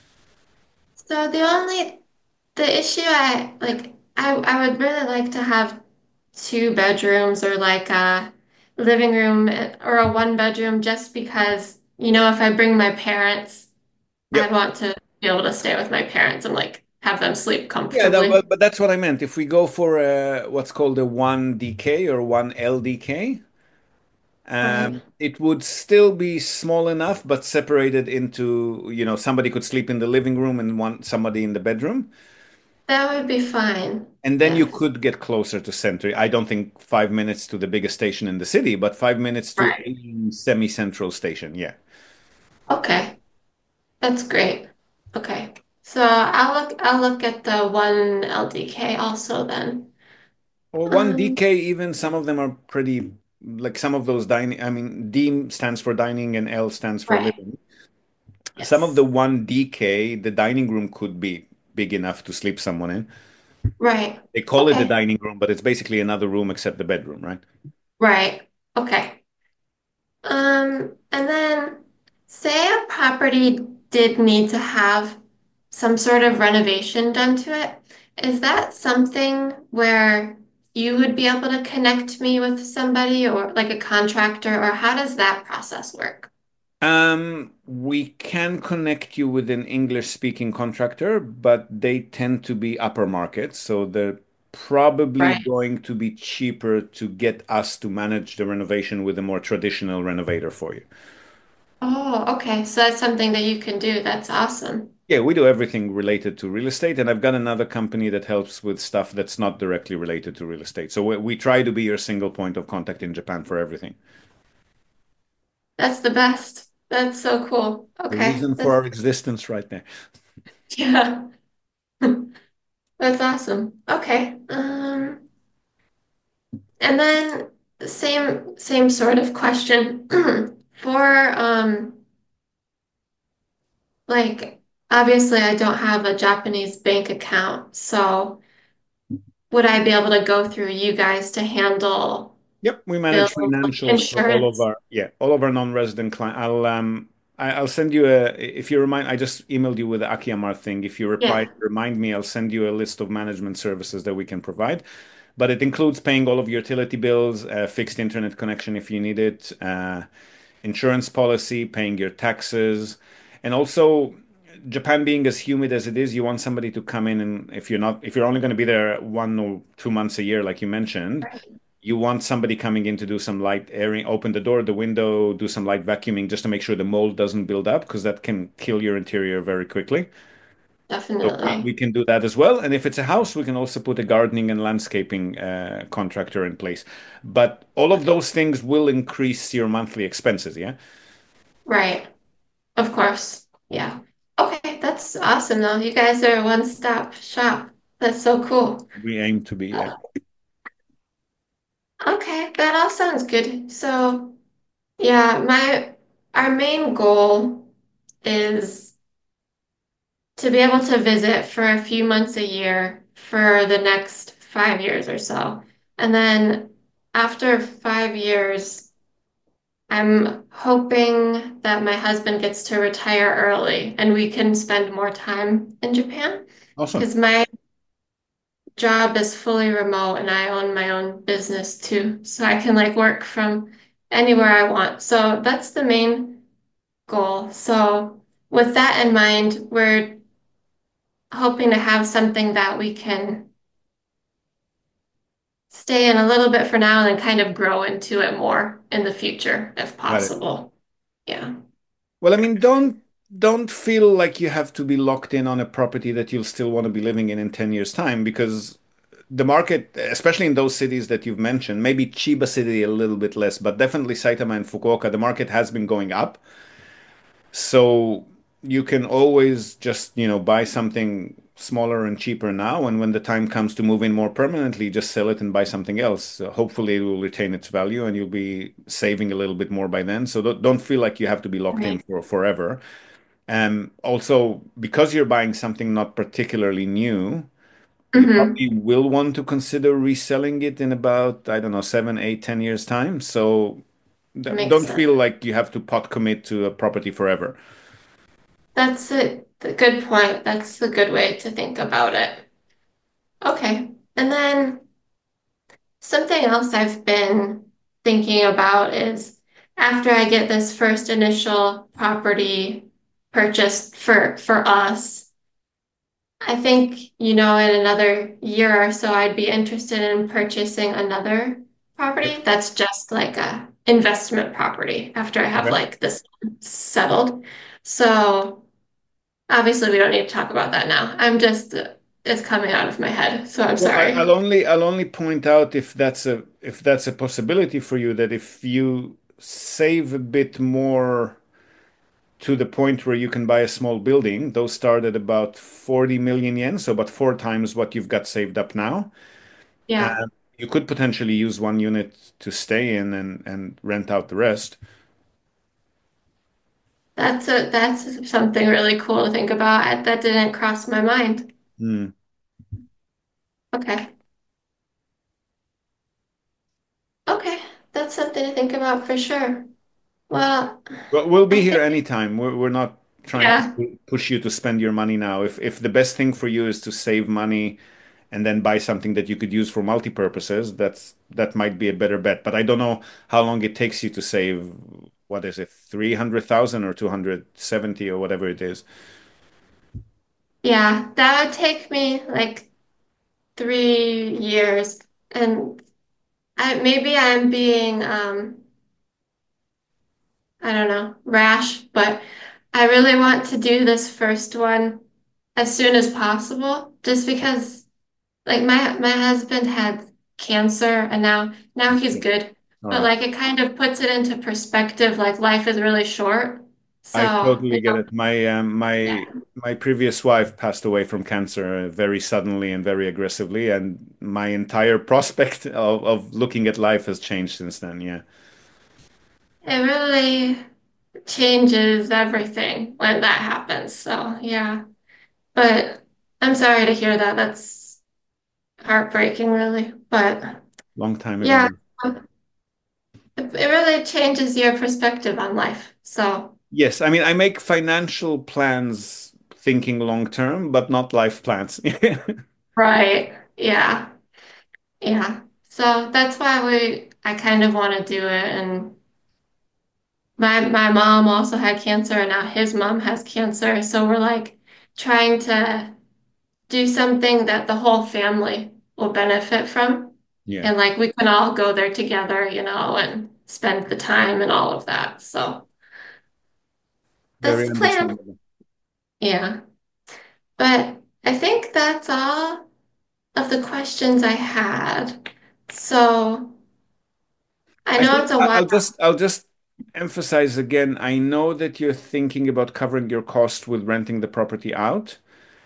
Speaker 2: So the only the issue I like I I would really like to have two bedrooms or like a living room or a one bedroom just because, you know, if I bring my parents, I'd
Speaker 1: Yep.
Speaker 2: want to be able to stay with my parents and like have them sleep
Speaker 1: Yeah, that,
Speaker 2: comfortably.
Speaker 1: but, but that's what I meant. If we go for a, what's called a one D K or one L D K,
Speaker 2: Right.
Speaker 1: um, it would still be small enough, but separated into, you know, somebody could sleep in the living room and one somebody in the bedroom.
Speaker 2: That would be fine.
Speaker 1: And then you
Speaker 2: Yes.
Speaker 1: could get closer to center. I don't think five minutes to the biggest station in the city, but five minutes to
Speaker 2: Right.
Speaker 1: a semi-central station. Yeah.
Speaker 2: Okay. That's great. Okay. So I'll look I'll look at the one L D K also then.
Speaker 1: Or one
Speaker 2: Um,
Speaker 1: D K, even some of them are pretty, like some of those dining, I mean, D stands for dining and L stands for
Speaker 2: right.
Speaker 1: living. Some of the
Speaker 2: Yes.
Speaker 1: one D K, the dining room could be big enough to sleep someone in.
Speaker 2: Right.
Speaker 1: They call it the
Speaker 2: Okay.
Speaker 1: dining room, but it's basically another room except the bedroom, right?
Speaker 2: Right. Okay. Um, and then say a property did need to have some sort of renovation done to it. Is that something where you would be able to connect me with somebody or like a contractor, or how does that process work?
Speaker 1: Um, we can connect you with an English-speaking contractor, but they tend to be upper market, so they're probably
Speaker 2: Right.
Speaker 1: going to be cheaper to get us to manage the renovation with a more traditional renovator for you.
Speaker 2: Oh, okay. So that's something that you can do. That's awesome.
Speaker 1: Yeah, we do everything related to real estate, and I've got another company that helps with stuff that's not directly related to real estate. So we, we try to be your single point of contact in Japan for everything.
Speaker 2: That's the best. That's so cool.
Speaker 1: The
Speaker 2: Okay.
Speaker 1: reason for
Speaker 2: That's
Speaker 1: our existence right there.
Speaker 2: yeah. That's awesome. Okay. Um, and then same same sort of question for um like obviously I don't have a Japanese bank account, so would I be able to go through you guys to handle
Speaker 1: Yep, we manage
Speaker 2: bills, like
Speaker 1: financials for all of
Speaker 2: insurance?
Speaker 1: our yeah, all of our non-resident clients. I'll um I, I'll send you a if you remind I just emailed you with the Akiyama thing. If you reply,
Speaker 2: Yeah.
Speaker 1: remind me, I'll send you a list of management services that we can provide. But it includes paying all of your utility bills, uh, fixed internet connection if you need it, uh, insurance policy, paying your taxes, and also Japan being as humid as it is, you want somebody to come in, and if you're not, if you're only going to be there one or two months a year, like you mentioned, you want somebody coming in to do some light airing, open the door, the window, do some light vacuuming just to make sure the mold doesn't build up because that can kill your interior very quickly. So we, we
Speaker 2: Definitely.
Speaker 1: can do that as well. And if it's a house, we can also put a gardening and landscaping uh, contractor in place. But all of those things will increase your monthly expenses, yeah?
Speaker 2: Right. Of course. Yeah. Okay, that's awesome though. You guys are a one-stop shop. That's so cool.
Speaker 1: We aim to be, yeah.
Speaker 2: Okay, that all sounds good. So, yeah, my our main goal is to be able to visit for a few months a year for the next five years or so. And then after five years, I'm hoping that my husband gets to retire early and we can spend more time in Japan
Speaker 1: Awesome.
Speaker 2: because my job is fully remote and I own my own business too. So I can like work from anywhere I want. So that's the main goal. So with that in mind, we're hoping to have something that we can stay in a little bit for now and then kind of grow into it more in the future if
Speaker 1: Got it.
Speaker 2: possible. Yeah.
Speaker 1: Well, I mean, don't don't feel like you have to be locked in on a property that you'll still want to be living in in ten years time because the market, especially in those cities that you've mentioned, maybe Chiba City a little bit less, but definitely Saitama and Fukuoka, the market has been going up. So you can always just, you know, buy something smaller and cheaper now, and when the time comes to move in more permanently, just sell it and buy something else. So hopefully it will retain its value and you'll be saving a little bit more by then. So don't, don't feel like you have to be locked in
Speaker 2: Right.
Speaker 1: for forever. Um, also, because you're buying something not particularly new, you
Speaker 2: Hmm.
Speaker 1: probably will want to consider reselling it in about, I don't know, seven, eight, ten years time. So d-
Speaker 2: That makes
Speaker 1: don't
Speaker 2: sense.
Speaker 1: feel like you have to pot commit to a property forever.
Speaker 2: That's a, a good point. That's a good way to think about it. Okay. And then something else I've been thinking about is after I get this first initial property purchased for for us, I think, you know, in another year or so, I'd be interested in purchasing another property that's just like a investment property after I have
Speaker 1: Okay.
Speaker 2: like this settled. So obviously we don't need to talk about that now. I'm just it's coming out of my head, so I'm
Speaker 1: Well, I, I'll
Speaker 2: sorry.
Speaker 1: only I'll only point out if that's a if that's a possibility for you that if you save a bit more to the point where you can buy a small building, those start at about forty million yen, so about four times what you've got saved up now.
Speaker 2: Yeah.
Speaker 1: Um, you could potentially use one unit to stay in and, and rent out the rest.
Speaker 2: That's a that's something really cool to think about. I, that didn't cross my mind.
Speaker 1: Hmm.
Speaker 2: Okay. Okay. That's something to think about for sure. Well,
Speaker 1: Well, we'll
Speaker 2: I
Speaker 1: be here
Speaker 2: think
Speaker 1: anytime. We're, we're not trying to
Speaker 2: yeah.
Speaker 1: pu- push you to spend your money now. If if the best thing for you is to save money and then buy something that you could use for multi-purposes, that's that might be a better bet. But I don't know how long it takes you to save, what is it, three hundred thousand or two hundred seventy or whatever it is.
Speaker 2: Yeah, that would take me like three years. And I maybe I'm being um I don't know, rash, but I really want to do this first one as soon as possible, just because like my my husband had cancer and now now he's good.
Speaker 1: All
Speaker 2: But
Speaker 1: right.
Speaker 2: like it kind of puts it into perspective, like life is really short.
Speaker 1: I
Speaker 2: So,
Speaker 1: totally
Speaker 2: you
Speaker 1: get
Speaker 2: know,
Speaker 1: it. My um,
Speaker 2: yeah,
Speaker 1: my my previous wife passed away from cancer uh, very suddenly and very aggressively, and my entire prospect of, of looking at life has changed since then. Yeah.
Speaker 2: it really changes everything when that happens. So, yeah. But I'm sorry to hear that. That's heartbreaking, really. But
Speaker 1: Long time ago.
Speaker 2: yeah, it it really changes your perspective on life. So,
Speaker 1: Yes, I mean, I make financial plans thinking long term, but not life plans.
Speaker 2: right. Yeah. Yeah. So that's why we, I kind of want to do it. And my my mom also had cancer and now his mom has cancer. So we're like trying to do something that the whole family will benefit from.
Speaker 1: Yeah,
Speaker 2: And like we can all go there together, you know, and spend the time and all of that. So that's
Speaker 1: very
Speaker 2: the plan.
Speaker 1: understandable.
Speaker 2: Yeah. But I think that's all of the questions I had. So I
Speaker 1: I
Speaker 2: know
Speaker 1: think
Speaker 2: it's a
Speaker 1: I-
Speaker 2: while.
Speaker 1: I'll just I'll just emphasize again. I know that you're thinking about covering your cost with renting the property out.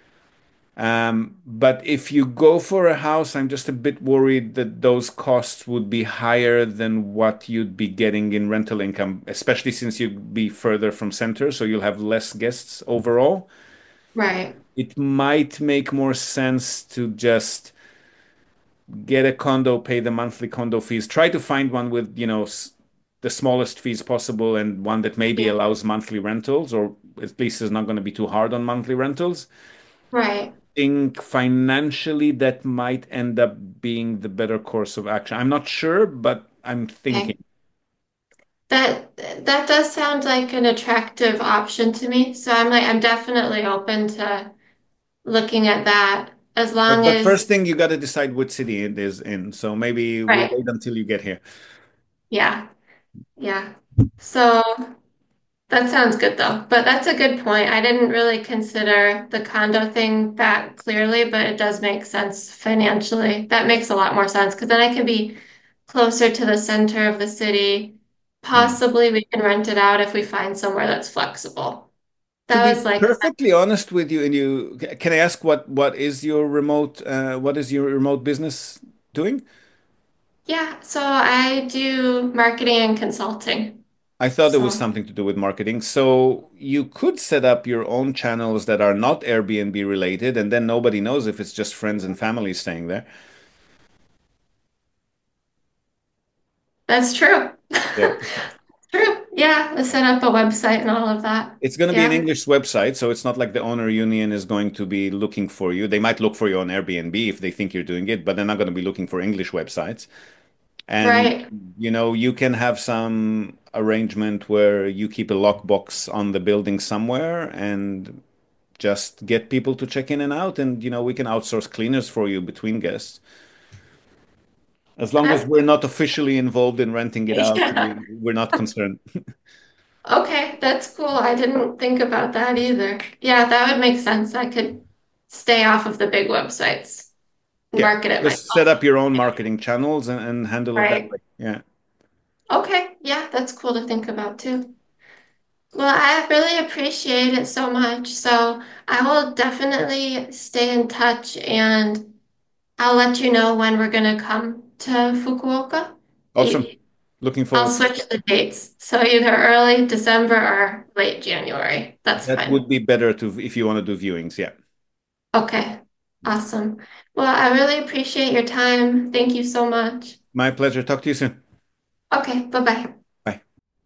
Speaker 1: Um, but if you go for a house, I'm just a bit worried that those costs would be higher than what you'd be getting in rental income, especially since you'd be further from center, so you'll have less guests overall.
Speaker 2: Right.
Speaker 1: It might make more sense to just get a condo, pay the monthly condo fees, try to find one with, you know, s- the smallest fees possible and one that maybe
Speaker 2: Yeah.
Speaker 1: allows monthly rentals, or at least is not going to be too hard on monthly rentals.
Speaker 2: Right.
Speaker 1: Think financially that might end up being the better course of action. I'm not sure, but I'm
Speaker 2: Okay.
Speaker 1: thinking.
Speaker 2: That that does sound like an attractive option to me. So I'm like I'm definitely open to looking at that as
Speaker 1: But
Speaker 2: long
Speaker 1: but first
Speaker 2: as
Speaker 1: thing you got to decide which city it is in. So maybe we'll
Speaker 2: right.
Speaker 1: wait until you get here.
Speaker 2: Yeah. Yeah. So that sounds good though. But that's a good point. I didn't really consider the condo thing that clearly, but it does make sense financially. That makes a lot more sense because then I can be closer to the center of the city.
Speaker 1: Yeah.
Speaker 2: Possibly we can rent it out if we find somewhere that's flexible.
Speaker 1: To
Speaker 2: That
Speaker 1: be
Speaker 2: was like,
Speaker 1: perfectly honest with you, and you can I ask what what is your remote uh, what is your remote business doing?
Speaker 2: yeah, so I do marketing and consulting.
Speaker 1: I thought it was
Speaker 2: So
Speaker 1: something to do with marketing. So you could set up your own channels that are not Airbnb related, and then nobody knows if it's just friends and family staying there.
Speaker 2: that's true.
Speaker 1: Yeah.
Speaker 2: True. Yeah, I set up a website and all of that.
Speaker 1: It's going to be an
Speaker 2: Yeah,
Speaker 1: English website, so it's not like the owner union is going to be looking for you. They might look for you on Airbnb if they think you're doing it, but they're not going to be looking for English websites. And
Speaker 2: right.
Speaker 1: you know, you can have some arrangement where you keep a lockbox on the building somewhere and just get people to check in and out, and you know, we can outsource cleaners for you between guests. As long as
Speaker 2: That,
Speaker 1: we're not officially involved in renting it out,
Speaker 2: yeah.
Speaker 1: we, we're not concerned.
Speaker 2: Okay, that's cool. I didn't think about that either. Yeah, that would make sense. I could stay off of the big websites,
Speaker 1: Yeah,
Speaker 2: market it
Speaker 1: just set
Speaker 2: myself.
Speaker 1: up your own marketing channels and, and handle it that
Speaker 2: Right.
Speaker 1: way. Yeah.
Speaker 2: Okay. Yeah, that's cool to think about too. Well, I really appreciate it so much. So I will definitely stay in touch and I'll let you know when we're going to come to Fukuoka.
Speaker 1: Awesome.
Speaker 2: E-
Speaker 1: Looking
Speaker 2: I'll
Speaker 1: forward.
Speaker 2: switch the dates. So either early December or late January. That's
Speaker 1: That
Speaker 2: fine.
Speaker 1: would be better to if you want to do viewings. Yeah.
Speaker 2: Okay. Awesome. Well, I really appreciate your time. Thank you so much.
Speaker 1: My pleasure. Talk to you soon.
Speaker 2: Okay. Bye-bye.
Speaker 1: Bye.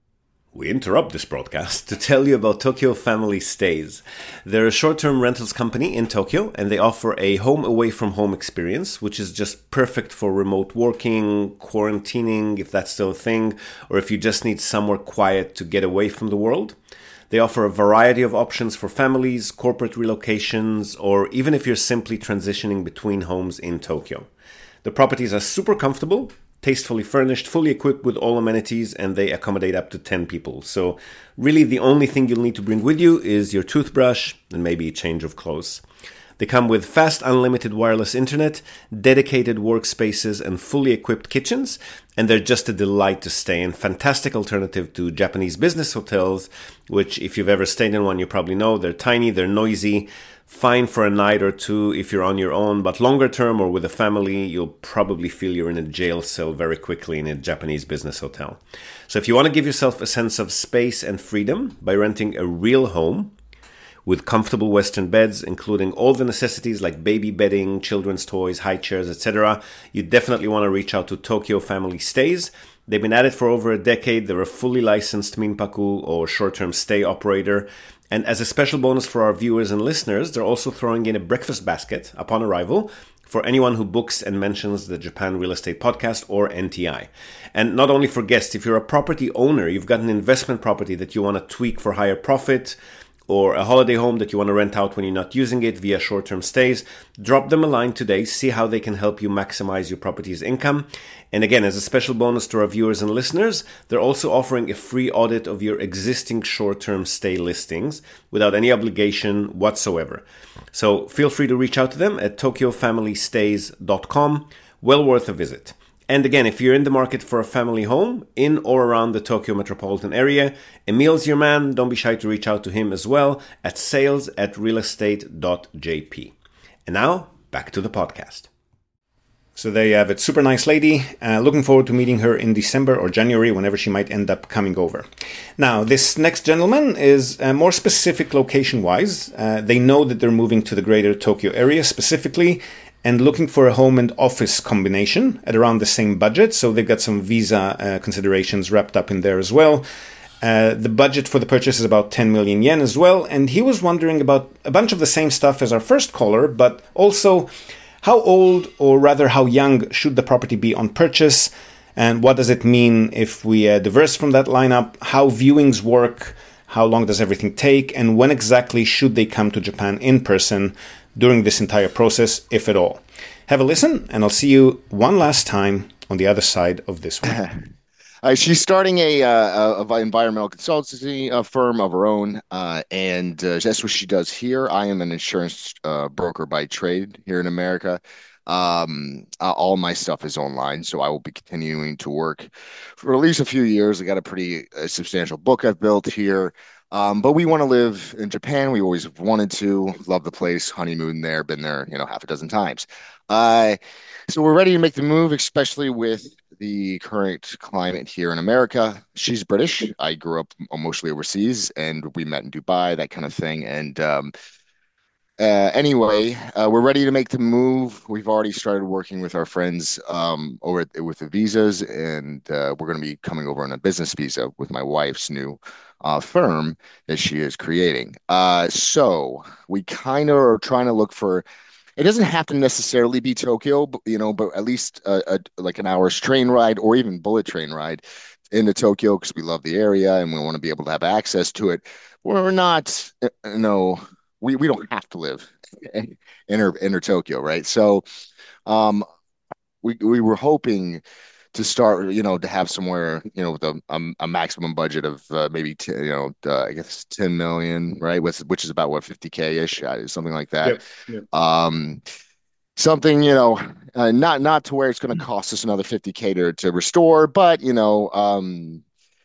Speaker 3: We interrupt this broadcast to tell you about Tokyo Family Stays. They're a short-term rentals company in Tokyo, and they offer a home away from home experience, which is just perfect for remote working, quarantining, if that's still a thing, or if you just need somewhere quiet to get away from the world. They offer a variety of options for families, corporate relocations, or even if you're simply transitioning between homes in Tokyo. The properties are super comfortable, tastefully furnished, fully equipped with all amenities, and they accommodate up to ten people. So really the only thing you'll need to bring with you is your toothbrush and maybe a change of clothes. They come with fast unlimited wireless internet, dedicated workspaces, and fully equipped kitchens, and they're just a delight to stay in. Fantastic alternative to Japanese business hotels, which if you've ever stayed in one, you probably know they're tiny, they're noisy, fine for a night or two if you're on your own, but longer term or with a family, you'll probably feel you're in a jail cell very quickly in a Japanese business hotel. So if you want to give yourself a sense of space and freedom by renting a real home with comfortable Western beds, including all the necessities like baby bedding, children's toys, high chairs, et cetera, you definitely want to reach out to Tokyo Family Stays. They've been at it for over a decade. They're a fully licensed Minpaku or short-term stay operator. And as a special bonus for our viewers and listeners, they're also throwing in a breakfast basket upon arrival for anyone who books and mentions the Japan Real Estate Podcast or N T I. And not only for guests, if you're a property owner, you've got an investment property that you want to tweak for higher profit, or a holiday home that you want to rent out when you're not using it via short-term stays, drop them a line today, see how they can help you maximize your property's income. And again, as a special bonus to our viewers and listeners, they're also offering a free audit of your existing short-term stay listings without any obligation whatsoever. So feel free to reach out to them at tokyo family stays dot com. Well worth a visit. And again, if you're in the market for a family home in or around the Tokyo metropolitan area, Emil's your man. Don't be shy to reach out to him as well at sales at realestate dot j p. And now, back to the podcast.
Speaker 1: So there you have it. Super nice lady. Uh, looking forward to meeting her in December or January, whenever she might end up coming over. Now, this next gentleman is uh, more specific location-wise. Uh, they know that they're moving to the greater Tokyo area specifically, and looking for a home and office combination at around the same budget. So they've got some visa uh, considerations wrapped up in there as well. Uh, the budget for the purchase is about ten million yen as well. And he was wondering about a bunch of the same stuff as our first caller, but also how old, or rather how young, should the property be on purchase? And what does it mean if we uh, diverse from that lineup? How viewings work? How long does everything take? And when exactly should they come to Japan in person during this entire process, if at all? Have a listen, and I'll see you one last time on the other side of this one.
Speaker 4: Uh, she's starting a, uh, a environmental consultancy uh, firm of her own, uh, and uh, that's what she does here. I am an insurance uh, broker by trade here in America. Um, uh, all my stuff is online, so I will be continuing to work for at least a few years. I got a pretty uh, substantial book I've built here. Um, but we want to live in Japan. We always have wanted to. Love the place. Honeymoon there. Been there, you know, half a dozen times. Uh, so we're ready to make the move, especially with the current climate here in America. She's British. I grew up mostly overseas, and we met in Dubai, that kind of thing. And um, uh, anyway, uh, we're ready to make the move. We've already started working with our friends um, over at, with the visas, and uh, we're going to be coming over on a business visa with my wife's new uh, firm that she is creating. Uh, so we kind of are trying to look for. It doesn't have to necessarily be Tokyo, but, you know, but at least a, a, like an hour's train ride or even bullet train ride into Tokyo, because we love the area and we want to be able to have access to it. We're not, you know, we, we don't have to live in inner Tokyo, right? So um, we we were hoping to start, you know, to have somewhere, you know, with a, a, a maximum budget of uh, maybe, t- you know, uh, I guess ten million, right? Which, which is about what, fifty K ish, uh, something like that.
Speaker 1: Yep, yep.
Speaker 4: Um, something, you know, uh, not, not to where it's going to cost us another fifty K to, to restore, but, you know, um,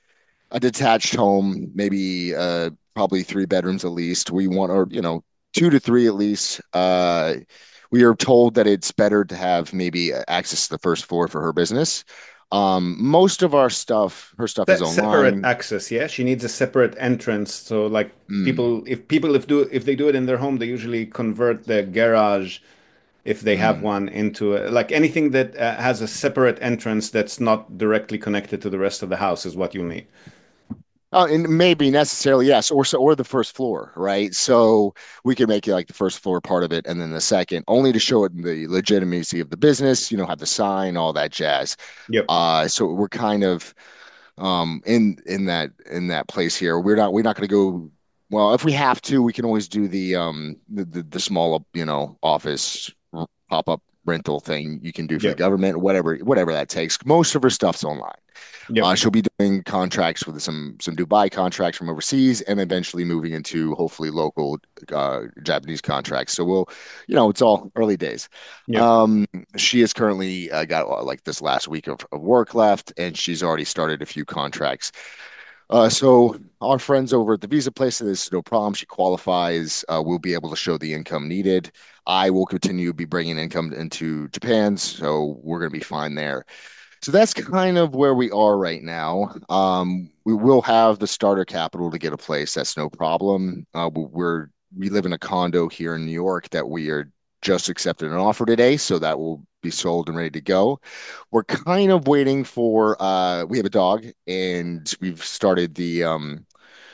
Speaker 4: a detached home, maybe, uh, probably three bedrooms at least. We want, or, you know, two to three at least. Uh, we are told that it's better to have maybe access to the first floor for her business. Um, most of our stuff, her stuff is online.
Speaker 1: Separate access, yeah. She needs a separate entrance. So, like
Speaker 4: Mm.
Speaker 1: people, if people if do if they do it in their home, they usually convert the garage, if they have
Speaker 4: Mm.
Speaker 1: one, into a, like anything that uh, has a separate entrance that's not directly connected to the rest of the house is what you need.
Speaker 4: Uh, and maybe necessarily, yes, or so, or the first floor, right? So we can make it like the first floor part of it, and then the second, only to show it the legitimacy of the business. You know, have the sign, all that jazz.
Speaker 1: Yep.
Speaker 4: Uh, so we're kind of um in in that in that place here. We're not we're not going to go. Well, if we have to, we can always do the um the the, the small, you know, office pop up rental thing you can do for
Speaker 1: Yep.
Speaker 4: the government, whatever whatever that takes. Most of her stuff's online.
Speaker 1: Yep.
Speaker 4: Uh, she'll be doing contracts with some some Dubai contracts from overseas, and eventually moving into hopefully local uh, Japanese contracts. So we'll, you know, it's all early days.
Speaker 1: Yep.
Speaker 4: Um, she has currently uh, got uh, like this last week of, of work left, and she's already started a few contracts. Uh, so our friends over at the visa place said this is no problem. She qualifies. Uh, we'll be able to show the income needed. I will continue to be bringing income into Japan, so we're going to be fine there. So that's kind of where we are right now. Um, we will have the starter capital to get a place. That's no problem. Uh, we're we live in a condo here in New York that we are just accepted an offer today, so that will be sold and ready to go. We're kind of waiting for. Uh, we have a dog, and we've started the um,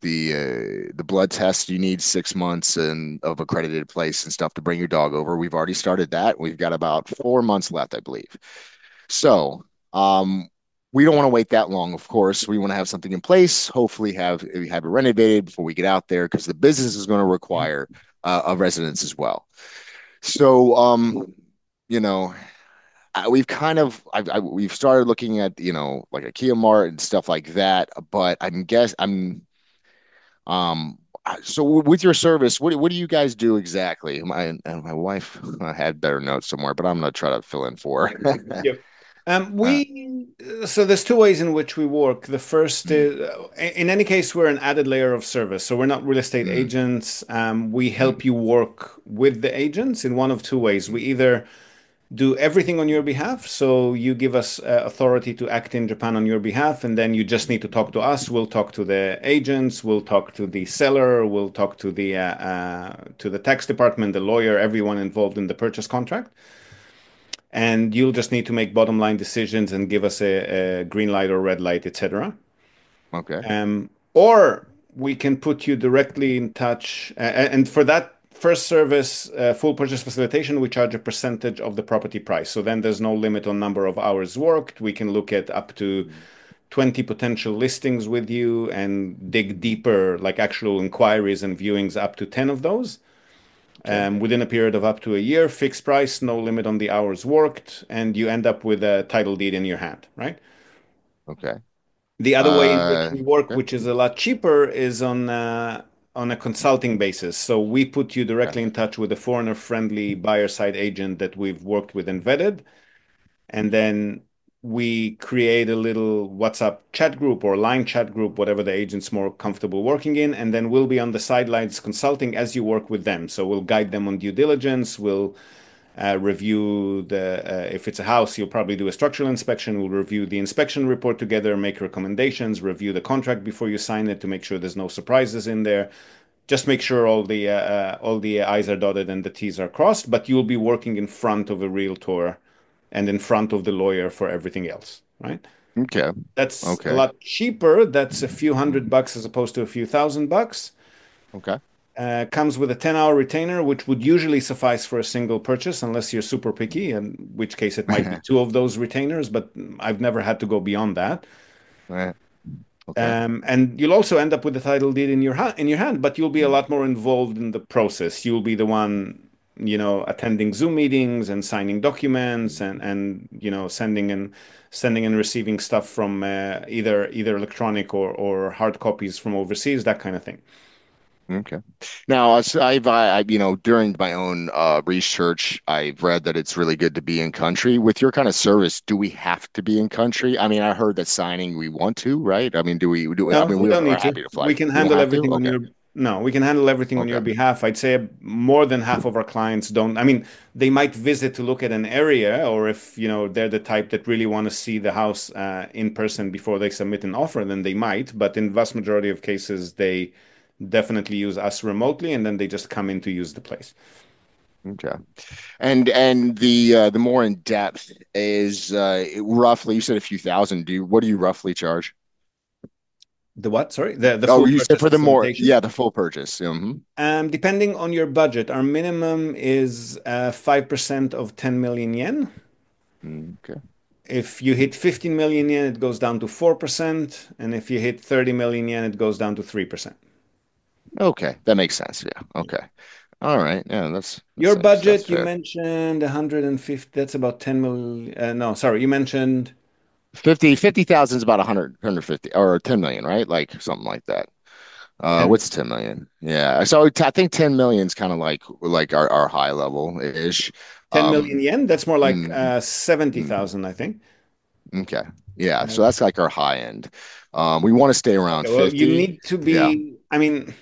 Speaker 4: the uh, the blood test you need six months and of accredited place and stuff to bring your dog over. We've already started that. We've got about four months left, I believe. So, um, we don't want to wait that long. Of course, we want to have something in place. Hopefully, have have it renovated before we get out there because the business is going to require uh, a residence as well. So, um, you know, I, we've kind of I've, I, we've started looking at you know like a Kia Mart and stuff like that. But I'm guess I'm um. So with your service, what what do you guys do exactly? My and my wife uh, had better notes somewhere, but I'm gonna try to fill in for her.
Speaker 1: Yep. Um,
Speaker 4: Uh,
Speaker 1: we so there's two ways in which we work. The first
Speaker 4: mm,
Speaker 1: is, uh, in any case, we're an added layer of service. So we're not real estate
Speaker 4: mm,
Speaker 1: agents. Um, we
Speaker 4: mm,
Speaker 1: help you work with the agents in one of two ways. We either do everything on your behalf. So you give us uh, authority to act in Japan on your behalf, and then you just need to talk to us. We'll talk to the agents, we'll talk to the seller, we'll talk to the uh, uh, to the tax department, the lawyer, everyone involved in the purchase contract. And you'll just need to make bottom line decisions and give us a, a green light or red light, et cetera.
Speaker 4: okay.
Speaker 1: Um, or we can put you directly in touch. Uh, and for that first service, uh, full purchase facilitation, we charge a percentage of the property price. So then there's no limit on number of hours worked. We can look at up to twenty potential listings with you and dig deeper, like actual inquiries and viewings, up to ten of those.
Speaker 4: Okay.
Speaker 1: Um, within a period of up to a year, fixed price, no limit on the hours worked, and you end up with a title deed in your hand, right?
Speaker 4: Okay.
Speaker 1: The other way in which
Speaker 4: Uh,
Speaker 1: we work,
Speaker 4: okay.
Speaker 1: which is a lot cheaper, is on uh, on a consulting basis. So we put you
Speaker 4: Okay.
Speaker 1: directly in touch with a foreigner-friendly buyer-side agent that we've worked with and vetted, and then we create a little WhatsApp chat group or line chat group, whatever the agent's more comfortable working in, and then we'll be on the sidelines consulting as you work with them. So we'll guide them on due diligence. We'll uh, review the uh, if it's a house, you'll probably do a structural inspection. We'll review the inspection report together, make recommendations, review the contract before you sign it to make sure there's no surprises in there. Just make sure all the uh, uh, all the I's are dotted and the T's are crossed. But you'll be working in front of a realtor and in front of the lawyer for everything else, right?
Speaker 4: Okay.
Speaker 1: That's a
Speaker 4: Okay.
Speaker 1: lot cheaper. That's a few hundred bucks as opposed to a few thousand bucks.
Speaker 4: Okay.
Speaker 1: Uh, comes with a ten hour retainer, which would usually suffice for a single purchase, unless you're super picky, in which case it might be two of those retainers, but I've never had to go beyond that.
Speaker 4: Right. Okay.
Speaker 1: Um, and you'll also end up with the title deed in your ha in your hand, but you'll be a lot more involved in the process. You'll be the one, you know, attending Zoom meetings and signing documents and and you know sending and sending and receiving stuff from uh, either either electronic or or hard copies from overseas, that kind of thing.
Speaker 4: Okay. Now, as I've, I, I- you know, during my own uh, research, I've read that it's really good to be in country. With your kind of service, do we have to be in country? I mean, I heard that signing we want to, right? I mean, do we do? I
Speaker 1: No,
Speaker 4: mean,
Speaker 1: we
Speaker 4: we
Speaker 1: don't
Speaker 4: are
Speaker 1: need to.
Speaker 4: happy to fly.
Speaker 1: We can
Speaker 4: We don't
Speaker 1: handle
Speaker 4: have to?
Speaker 1: everything on
Speaker 4: Okay.
Speaker 1: your No, we can handle everything on your
Speaker 4: Okay.
Speaker 1: behalf. I'd say more than half of our clients don't. I mean, they might visit to look at an area, or if, you know, they're the type that really want to see the house uh, in person before they submit an offer, then they might. But in vast majority of cases, they definitely use us remotely, and then they just come in to use the place.
Speaker 4: Okay. And and the uh, the more in depth is uh, roughly, you said a few thousand. Do you, what do you roughly charge?
Speaker 1: The what? Sorry, the the
Speaker 4: Oh,
Speaker 1: full
Speaker 4: you said
Speaker 1: purchase
Speaker 4: for the more,
Speaker 1: facilitation.
Speaker 4: yeah, the full purchase. Mm-hmm.
Speaker 1: Um, depending on your budget, our minimum is uh, five percent of ten million yen.
Speaker 4: Okay.
Speaker 1: If you hit fifteen million yen, it goes down to four percent. And if you hit thirty million yen, it goes down to three percent.
Speaker 4: Okay, that makes sense. Yeah. Okay. All right. Yeah, that's
Speaker 1: Your
Speaker 4: that's that's, that's
Speaker 1: budget, you
Speaker 4: fair.
Speaker 1: mentioned one hundred fifty, that's about ten million. Uh, no, sorry, you mentioned
Speaker 4: Fifty fifty thousand is about one hundred, one hundred fifty or ten million, right? Like something like that. Uh,
Speaker 1: ten,
Speaker 4: what's ten million? Yeah. So t- I think ten million is kind of like like our, our high level ish.
Speaker 1: ten million
Speaker 4: Um,
Speaker 1: yen. That's more like
Speaker 4: mm,
Speaker 1: uh,
Speaker 4: mm,
Speaker 1: seventy thousand, I think.
Speaker 4: okay. Yeah.
Speaker 1: Uh,
Speaker 4: So that's like our high end. Um, we want to stay around
Speaker 1: well, you
Speaker 4: fifty.
Speaker 1: need to
Speaker 4: Yeah.
Speaker 1: be, I mean,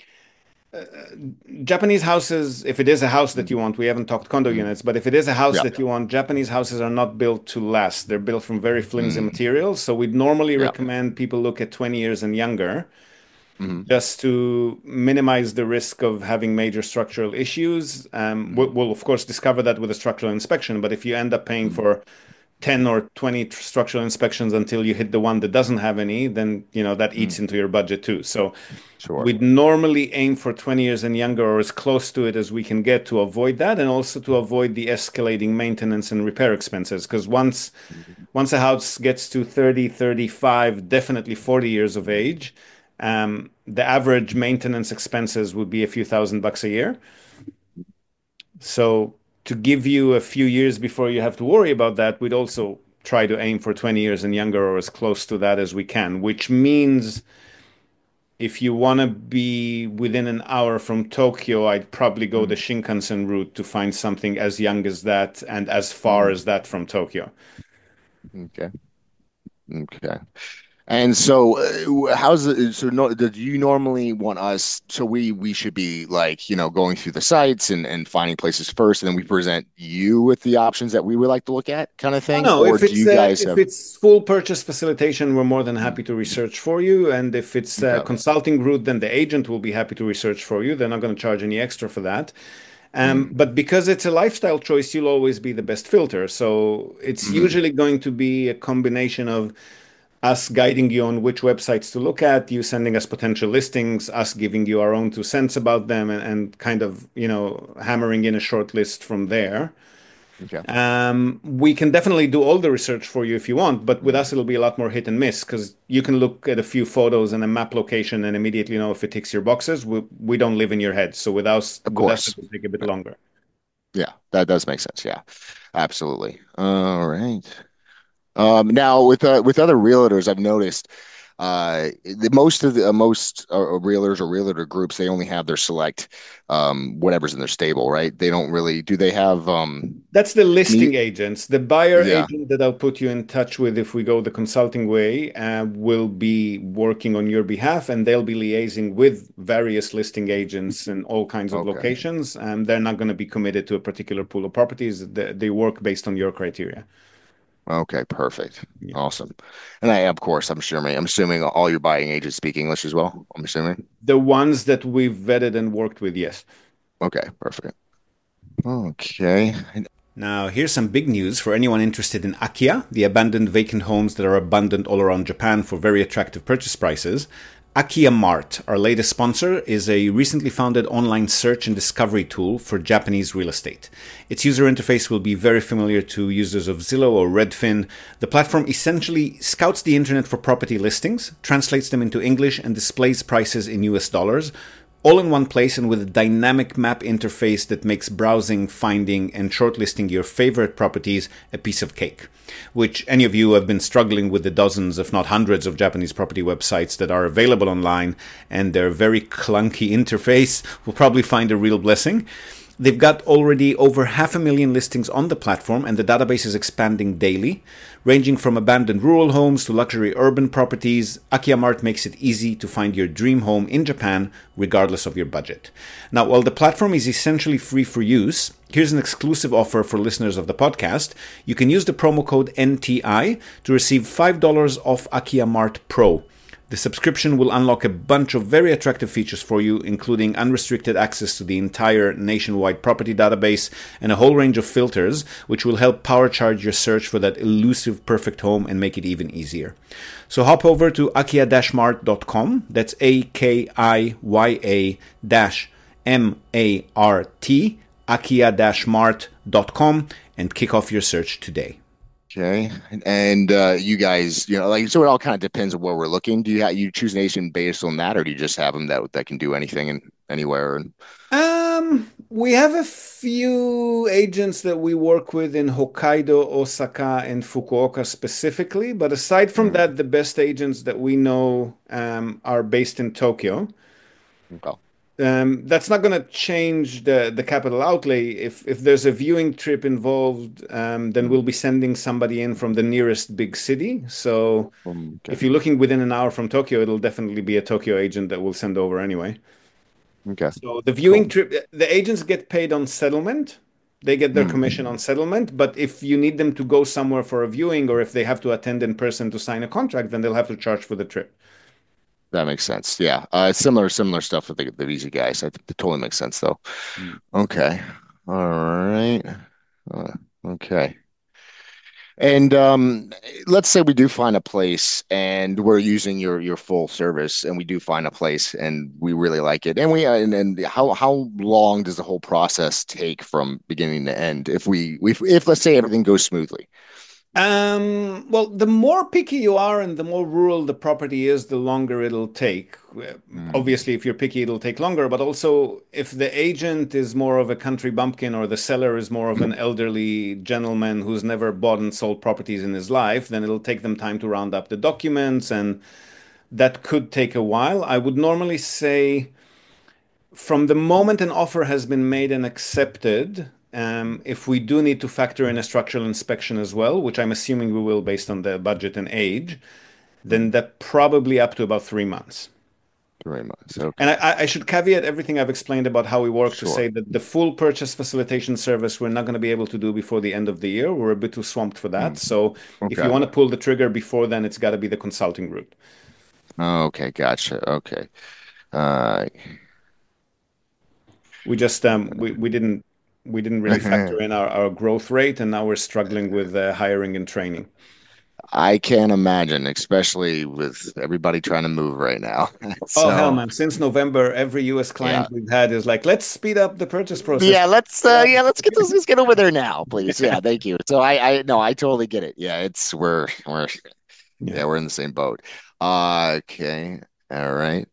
Speaker 1: Japanese houses, if it is a house that you
Speaker 4: Mm,
Speaker 1: want, we haven't talked condo
Speaker 4: mm,
Speaker 1: units, but if it is a house
Speaker 4: yeah.
Speaker 1: that you want, Japanese houses are not built to last. They're built from very flimsy
Speaker 4: Mm,
Speaker 1: materials. So we'd normally
Speaker 4: yeah.
Speaker 1: recommend people look at twenty years and younger,
Speaker 4: Mm,
Speaker 1: just to minimize the risk of having major structural issues. Um, we'll,
Speaker 4: mm,
Speaker 1: we'll, of course, discover that with a structural inspection, but if you end up paying
Speaker 4: mm,
Speaker 1: for ten or twenty tr- structural inspections until you hit the one that doesn't have any, then, you know, that eats
Speaker 4: Mm,
Speaker 1: into your budget too. So
Speaker 4: sure.
Speaker 1: we'd normally aim for twenty years and younger or as close to it as we can get to avoid that and also to avoid the escalating maintenance and repair expenses. Because once once a house gets to thirty, thirty-five, definitely forty years of age, um, the average maintenance expenses would be a few thousand bucks a year. So to give you a few years before you have to worry about that, we'd also try to aim for twenty years and younger or as close to that as we can, which means if you want to be within an hour from Tokyo, I'd probably go the
Speaker 4: Mm,
Speaker 1: Shinkansen route to find something as young as that and as far
Speaker 4: mm,
Speaker 1: as that from Tokyo.
Speaker 4: okay. Okay. And so, uh, how's it? So, no, do you normally want us? So we we should be like, you know, going through the sites and and finding places first, and then we present you with the options that we would like to look at, kind of
Speaker 1: Oh
Speaker 4: thing.
Speaker 1: no,
Speaker 4: Or
Speaker 1: if
Speaker 4: do
Speaker 1: it's
Speaker 4: you
Speaker 1: uh,
Speaker 4: guys
Speaker 1: if
Speaker 4: have?
Speaker 1: it's full purchase facilitation, we're more than
Speaker 4: Mm,
Speaker 1: happy to research for you. And if it's a
Speaker 4: okay.
Speaker 1: consulting route, then the agent will be happy to research for you. They're not going to charge any extra for that. Um,
Speaker 4: Mm,
Speaker 1: but because it's a lifestyle choice, you'll always be the best filter. So it's
Speaker 4: mm,
Speaker 1: usually going to be a combination of us guiding you on which websites to look at, you sending us potential listings, us giving you our own two cents about them, and, and kind of, you know, hammering in a short list from there.
Speaker 4: okay.
Speaker 1: Um, we can definitely do all the research for you if you want, but with us
Speaker 4: Mm,
Speaker 1: it'll be a lot more hit and miss because you can look at a few photos and a map location and immediately know if it ticks your boxes. We we don't live in your head, so with us
Speaker 4: of
Speaker 1: with us
Speaker 4: course.
Speaker 1: it will take a bit longer.
Speaker 4: Yeah, that does make sense. Yeah, absolutely. All right. Um, now with uh, with other realtors, I've noticed uh, the most of the uh, most uh, uh, realtors or realtor groups, they only have their select um, whatever's in their stable, right? They don't really do they have um
Speaker 1: That's the
Speaker 4: me
Speaker 1: listing agents. The buyer
Speaker 4: yeah,
Speaker 1: agent that I'll put you in touch with if we go the consulting way uh, will be working on your behalf and they'll be liaising with various listing agents in all kinds of
Speaker 4: okay.
Speaker 1: locations. And they're not going to be committed to a particular pool of properties. They, they work based on your criteria.
Speaker 4: Okay, perfect.
Speaker 1: Yeah.
Speaker 4: Awesome. And I of course I'm assuming I'm assuming all your buying agents speak English as well. I'm assuming.
Speaker 1: The ones that we've vetted and worked with, yes.
Speaker 4: Okay, perfect. Okay.
Speaker 1: Now, here's some big news for anyone interested in Akia, the abandoned vacant homes that are abundant all around Japan for very attractive purchase prices. Akia Mart, our latest sponsor, is a recently founded online search and discovery tool for Japanese real estate. Its user interface will be very familiar to users of Zillow or Redfin. The platform essentially scouts the internet for property listings, translates them into English, and displays prices in U S dollars, all in one place and with a dynamic map interface that makes browsing, finding, and shortlisting your favorite properties a piece of cake. Which any of you who have been struggling with the dozens, if not hundreds, of Japanese property websites that are available online and their very clunky interface will probably find a real blessing. They've got already over half a million listings on the platform, and the database is expanding daily. Ranging from abandoned rural homes to luxury urban properties, Akia Mart makes it easy to find your dream home in Japan, regardless of your budget. Now, while the platform is essentially free for use, here's an exclusive offer for listeners of the podcast. You can use the promo code N T I to receive five dollars off Akia Mart Pro. The subscription will unlock a bunch of very attractive features for you, including unrestricted access to the entire nationwide property database and a whole range of filters, which will help power charge your search for that elusive perfect home and make it even easier. So hop over to akia dash mart dot com. That's A K I Y A dash M A R T, akia dash mart dot com, and kick off your search today.
Speaker 4: Okay. And uh you guys, you know, like so it all kind of depends on where we're looking. Do you ha you choose an agent based on that, or do you just have them that that can do anything and anywhere? And
Speaker 1: Um, we have a few agents that we work with in Hokkaido, Osaka, and Fukuoka specifically, but aside from
Speaker 4: mm,
Speaker 1: that, the best agents that we know um, are based in Tokyo.
Speaker 4: okay.
Speaker 1: Um, that's not going to change the the capital outlay. If if there's a viewing trip involved, um, then we'll
Speaker 4: Mm,
Speaker 1: be sending somebody in from the nearest big city. So
Speaker 4: um,
Speaker 1: if
Speaker 4: okay.
Speaker 1: you're looking within an hour from Tokyo, it'll definitely be a Tokyo agent that we'll send over anyway.
Speaker 4: Okay.
Speaker 1: So the
Speaker 4: Cool.
Speaker 1: viewing trip, the agents get paid on settlement. They get their
Speaker 4: Mm,
Speaker 1: commission on settlement. But if you need them to go somewhere for a viewing or if they have to attend in person to sign a contract, then they'll have to charge for the trip.
Speaker 4: that makes sense. Yeah. Uh similar similar stuff with the the Visa guys. I think that totally makes sense though.
Speaker 1: Mm.
Speaker 4: Okay. All right. Uh, okay. And um, let's say we do find a place and we're using your your full service and we do find a place and we really like it. And we uh, and, and how how long does the whole process take from beginning to end if we if, if let's say everything goes smoothly?
Speaker 1: Um, well, the more picky you are and the more rural the property is, the longer it'll take. Uh,
Speaker 4: Mm,
Speaker 1: Obviously, if you're picky, it'll take longer, but also if the agent is more of a country bumpkin or the seller is more of an elderly gentleman who's never bought and sold properties in his life, then it'll take them time to round up the documents, and that could take a while. I would normally say from the moment an offer has been made and accepted, um, if we do need to factor in a structural inspection as well, which I'm assuming we will based on the budget and age, then
Speaker 4: mm,
Speaker 1: that probably up to about three months.
Speaker 4: three months.
Speaker 1: And
Speaker 4: Okay.
Speaker 1: I, I should caveat everything I've explained about how we work to say
Speaker 4: Sure.
Speaker 1: that the full purchase facilitation service we're not going to be able to do before the end of the year. We're a bit too swamped for that.
Speaker 4: Mm,
Speaker 1: So if you
Speaker 4: okay.
Speaker 1: want to pull the trigger before then, it's got to be the consulting route.
Speaker 4: Okay, gotcha. Okay. Uh,
Speaker 1: We just um, we, we didn't we didn't really factor in our, our growth rate, and now we're struggling with uh, hiring and training.
Speaker 4: I can't imagine, especially with everybody trying to move right now.
Speaker 1: Oh, hell,
Speaker 4: So,
Speaker 1: man. Since November, every U S
Speaker 4: yeah.
Speaker 1: client we've had is like, let's speed up the purchase process.
Speaker 4: Yeah, let's
Speaker 1: Get
Speaker 4: uh
Speaker 1: out.
Speaker 4: yeah, let's get this let's get over there now, please. Yeah, thank you. So I I no, I totally get it. Yeah, it's we're we're
Speaker 1: Yeah.
Speaker 4: yeah, we're in the same boat. Uh okay. All right.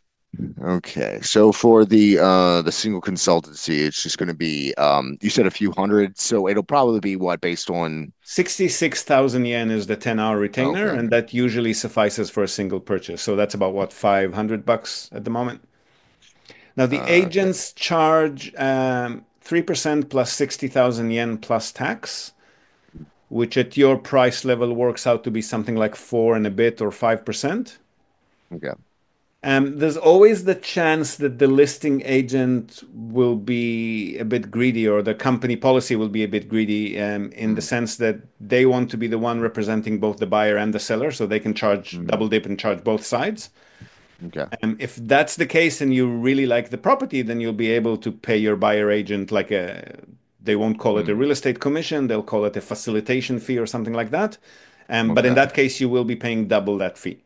Speaker 4: Okay. So for the uh the single consultancy, it's just going to be um you said a few hundred, so it'll probably be what based on
Speaker 1: sixty-six thousand yen is the ten hour retainer,
Speaker 4: okay.
Speaker 1: and that usually suffices for a single purchase. So that's about what, five hundred bucks at the moment. Now, the
Speaker 4: Uh okay.
Speaker 1: agents charge um, three percent plus sixty thousand yen plus tax, which at your price level works out to be something like four and a bit or five percent.
Speaker 4: Okay.
Speaker 1: Um, there's always the chance that the listing agent will be a bit greedy, or the company policy will be a bit greedy, um, in the
Speaker 4: Mm,
Speaker 1: sense that they want to be the one representing both the buyer and the seller, so they can charge
Speaker 4: mm,
Speaker 1: double dip and charge both sides.
Speaker 4: okay.
Speaker 1: Um, if that's the case and you really like the property, then you'll be able to pay your buyer agent like a, they won't call it a
Speaker 4: Mm,
Speaker 1: real estate commission, they'll call it a facilitation fee or something like that. Um, but in
Speaker 4: okay.
Speaker 1: that case, you will be paying double that fee,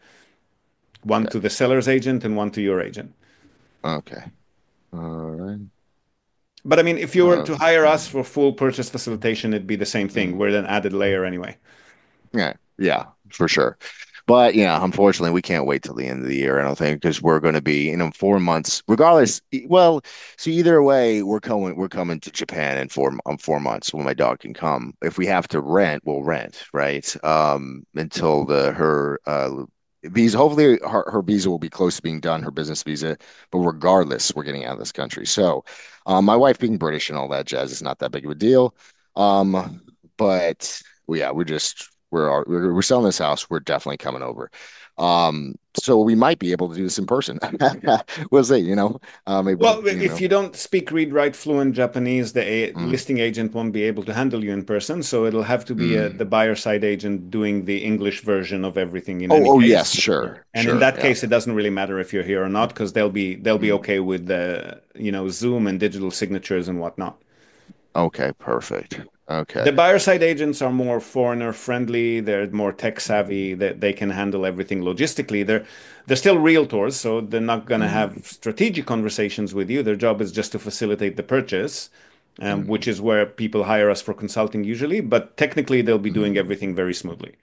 Speaker 1: one
Speaker 4: Okay.
Speaker 1: to the seller's agent and one to your agent.
Speaker 4: Okay. All right.
Speaker 1: But I mean, if you were
Speaker 4: Uh
Speaker 1: to hire us for full purchase facilitation, it'd be the same thing.
Speaker 4: mm.
Speaker 1: We're an added layer anyway.
Speaker 4: Yeah, yeah, for sure. But yeah, unfortunately, we can't wait till the end of the year, I don't think, because we're going to be, you know, four months, regardless. e- Well, so either way, we're coming, we're coming to Japan in four, um, four months when my dog can come. If we have to rent, we'll rent, right? Um, until the her uh visa, hopefully her, her visa will be close to being done, her business visa. But regardless, we're getting out of this country. So, um, my wife being British and all that jazz is not that big of a deal. Um, but well, yeah, we're just we're we're we're selling this house. We're definitely coming over. Um, so we might be able to do this in person. We'll see, you know. Uh, maybe
Speaker 1: Well,
Speaker 4: you
Speaker 1: if
Speaker 4: know.
Speaker 1: you don't speak, read, write fluent Japanese, the a
Speaker 4: Mm,
Speaker 1: listing agent won't be able to handle you in person. So it'll have to be a,
Speaker 4: mm.
Speaker 1: the buyer side agent doing the English version of everything in
Speaker 4: Oh,
Speaker 1: any
Speaker 4: oh yes,
Speaker 1: case.
Speaker 4: sure,
Speaker 1: And in
Speaker 4: sure,
Speaker 1: that
Speaker 4: yeah.
Speaker 1: case, it doesn't really matter if you're here or not, because they'll be they'll be
Speaker 4: Mm.
Speaker 1: okay with the, you know, Zoom and digital signatures and whatnot.
Speaker 4: Okay, perfect. Okay.
Speaker 1: The buyer side agents are more foreigner friendly. They're more tech savvy. That they, they can handle everything logistically. They're they're still realtors, so they're not going to
Speaker 4: Mm,
Speaker 1: have strategic conversations with you. Their job is just to facilitate the purchase, um,
Speaker 4: mm,
Speaker 1: which is where people hire us for consulting usually. But technically, they'll be doing
Speaker 4: mm.
Speaker 1: everything very smoothly.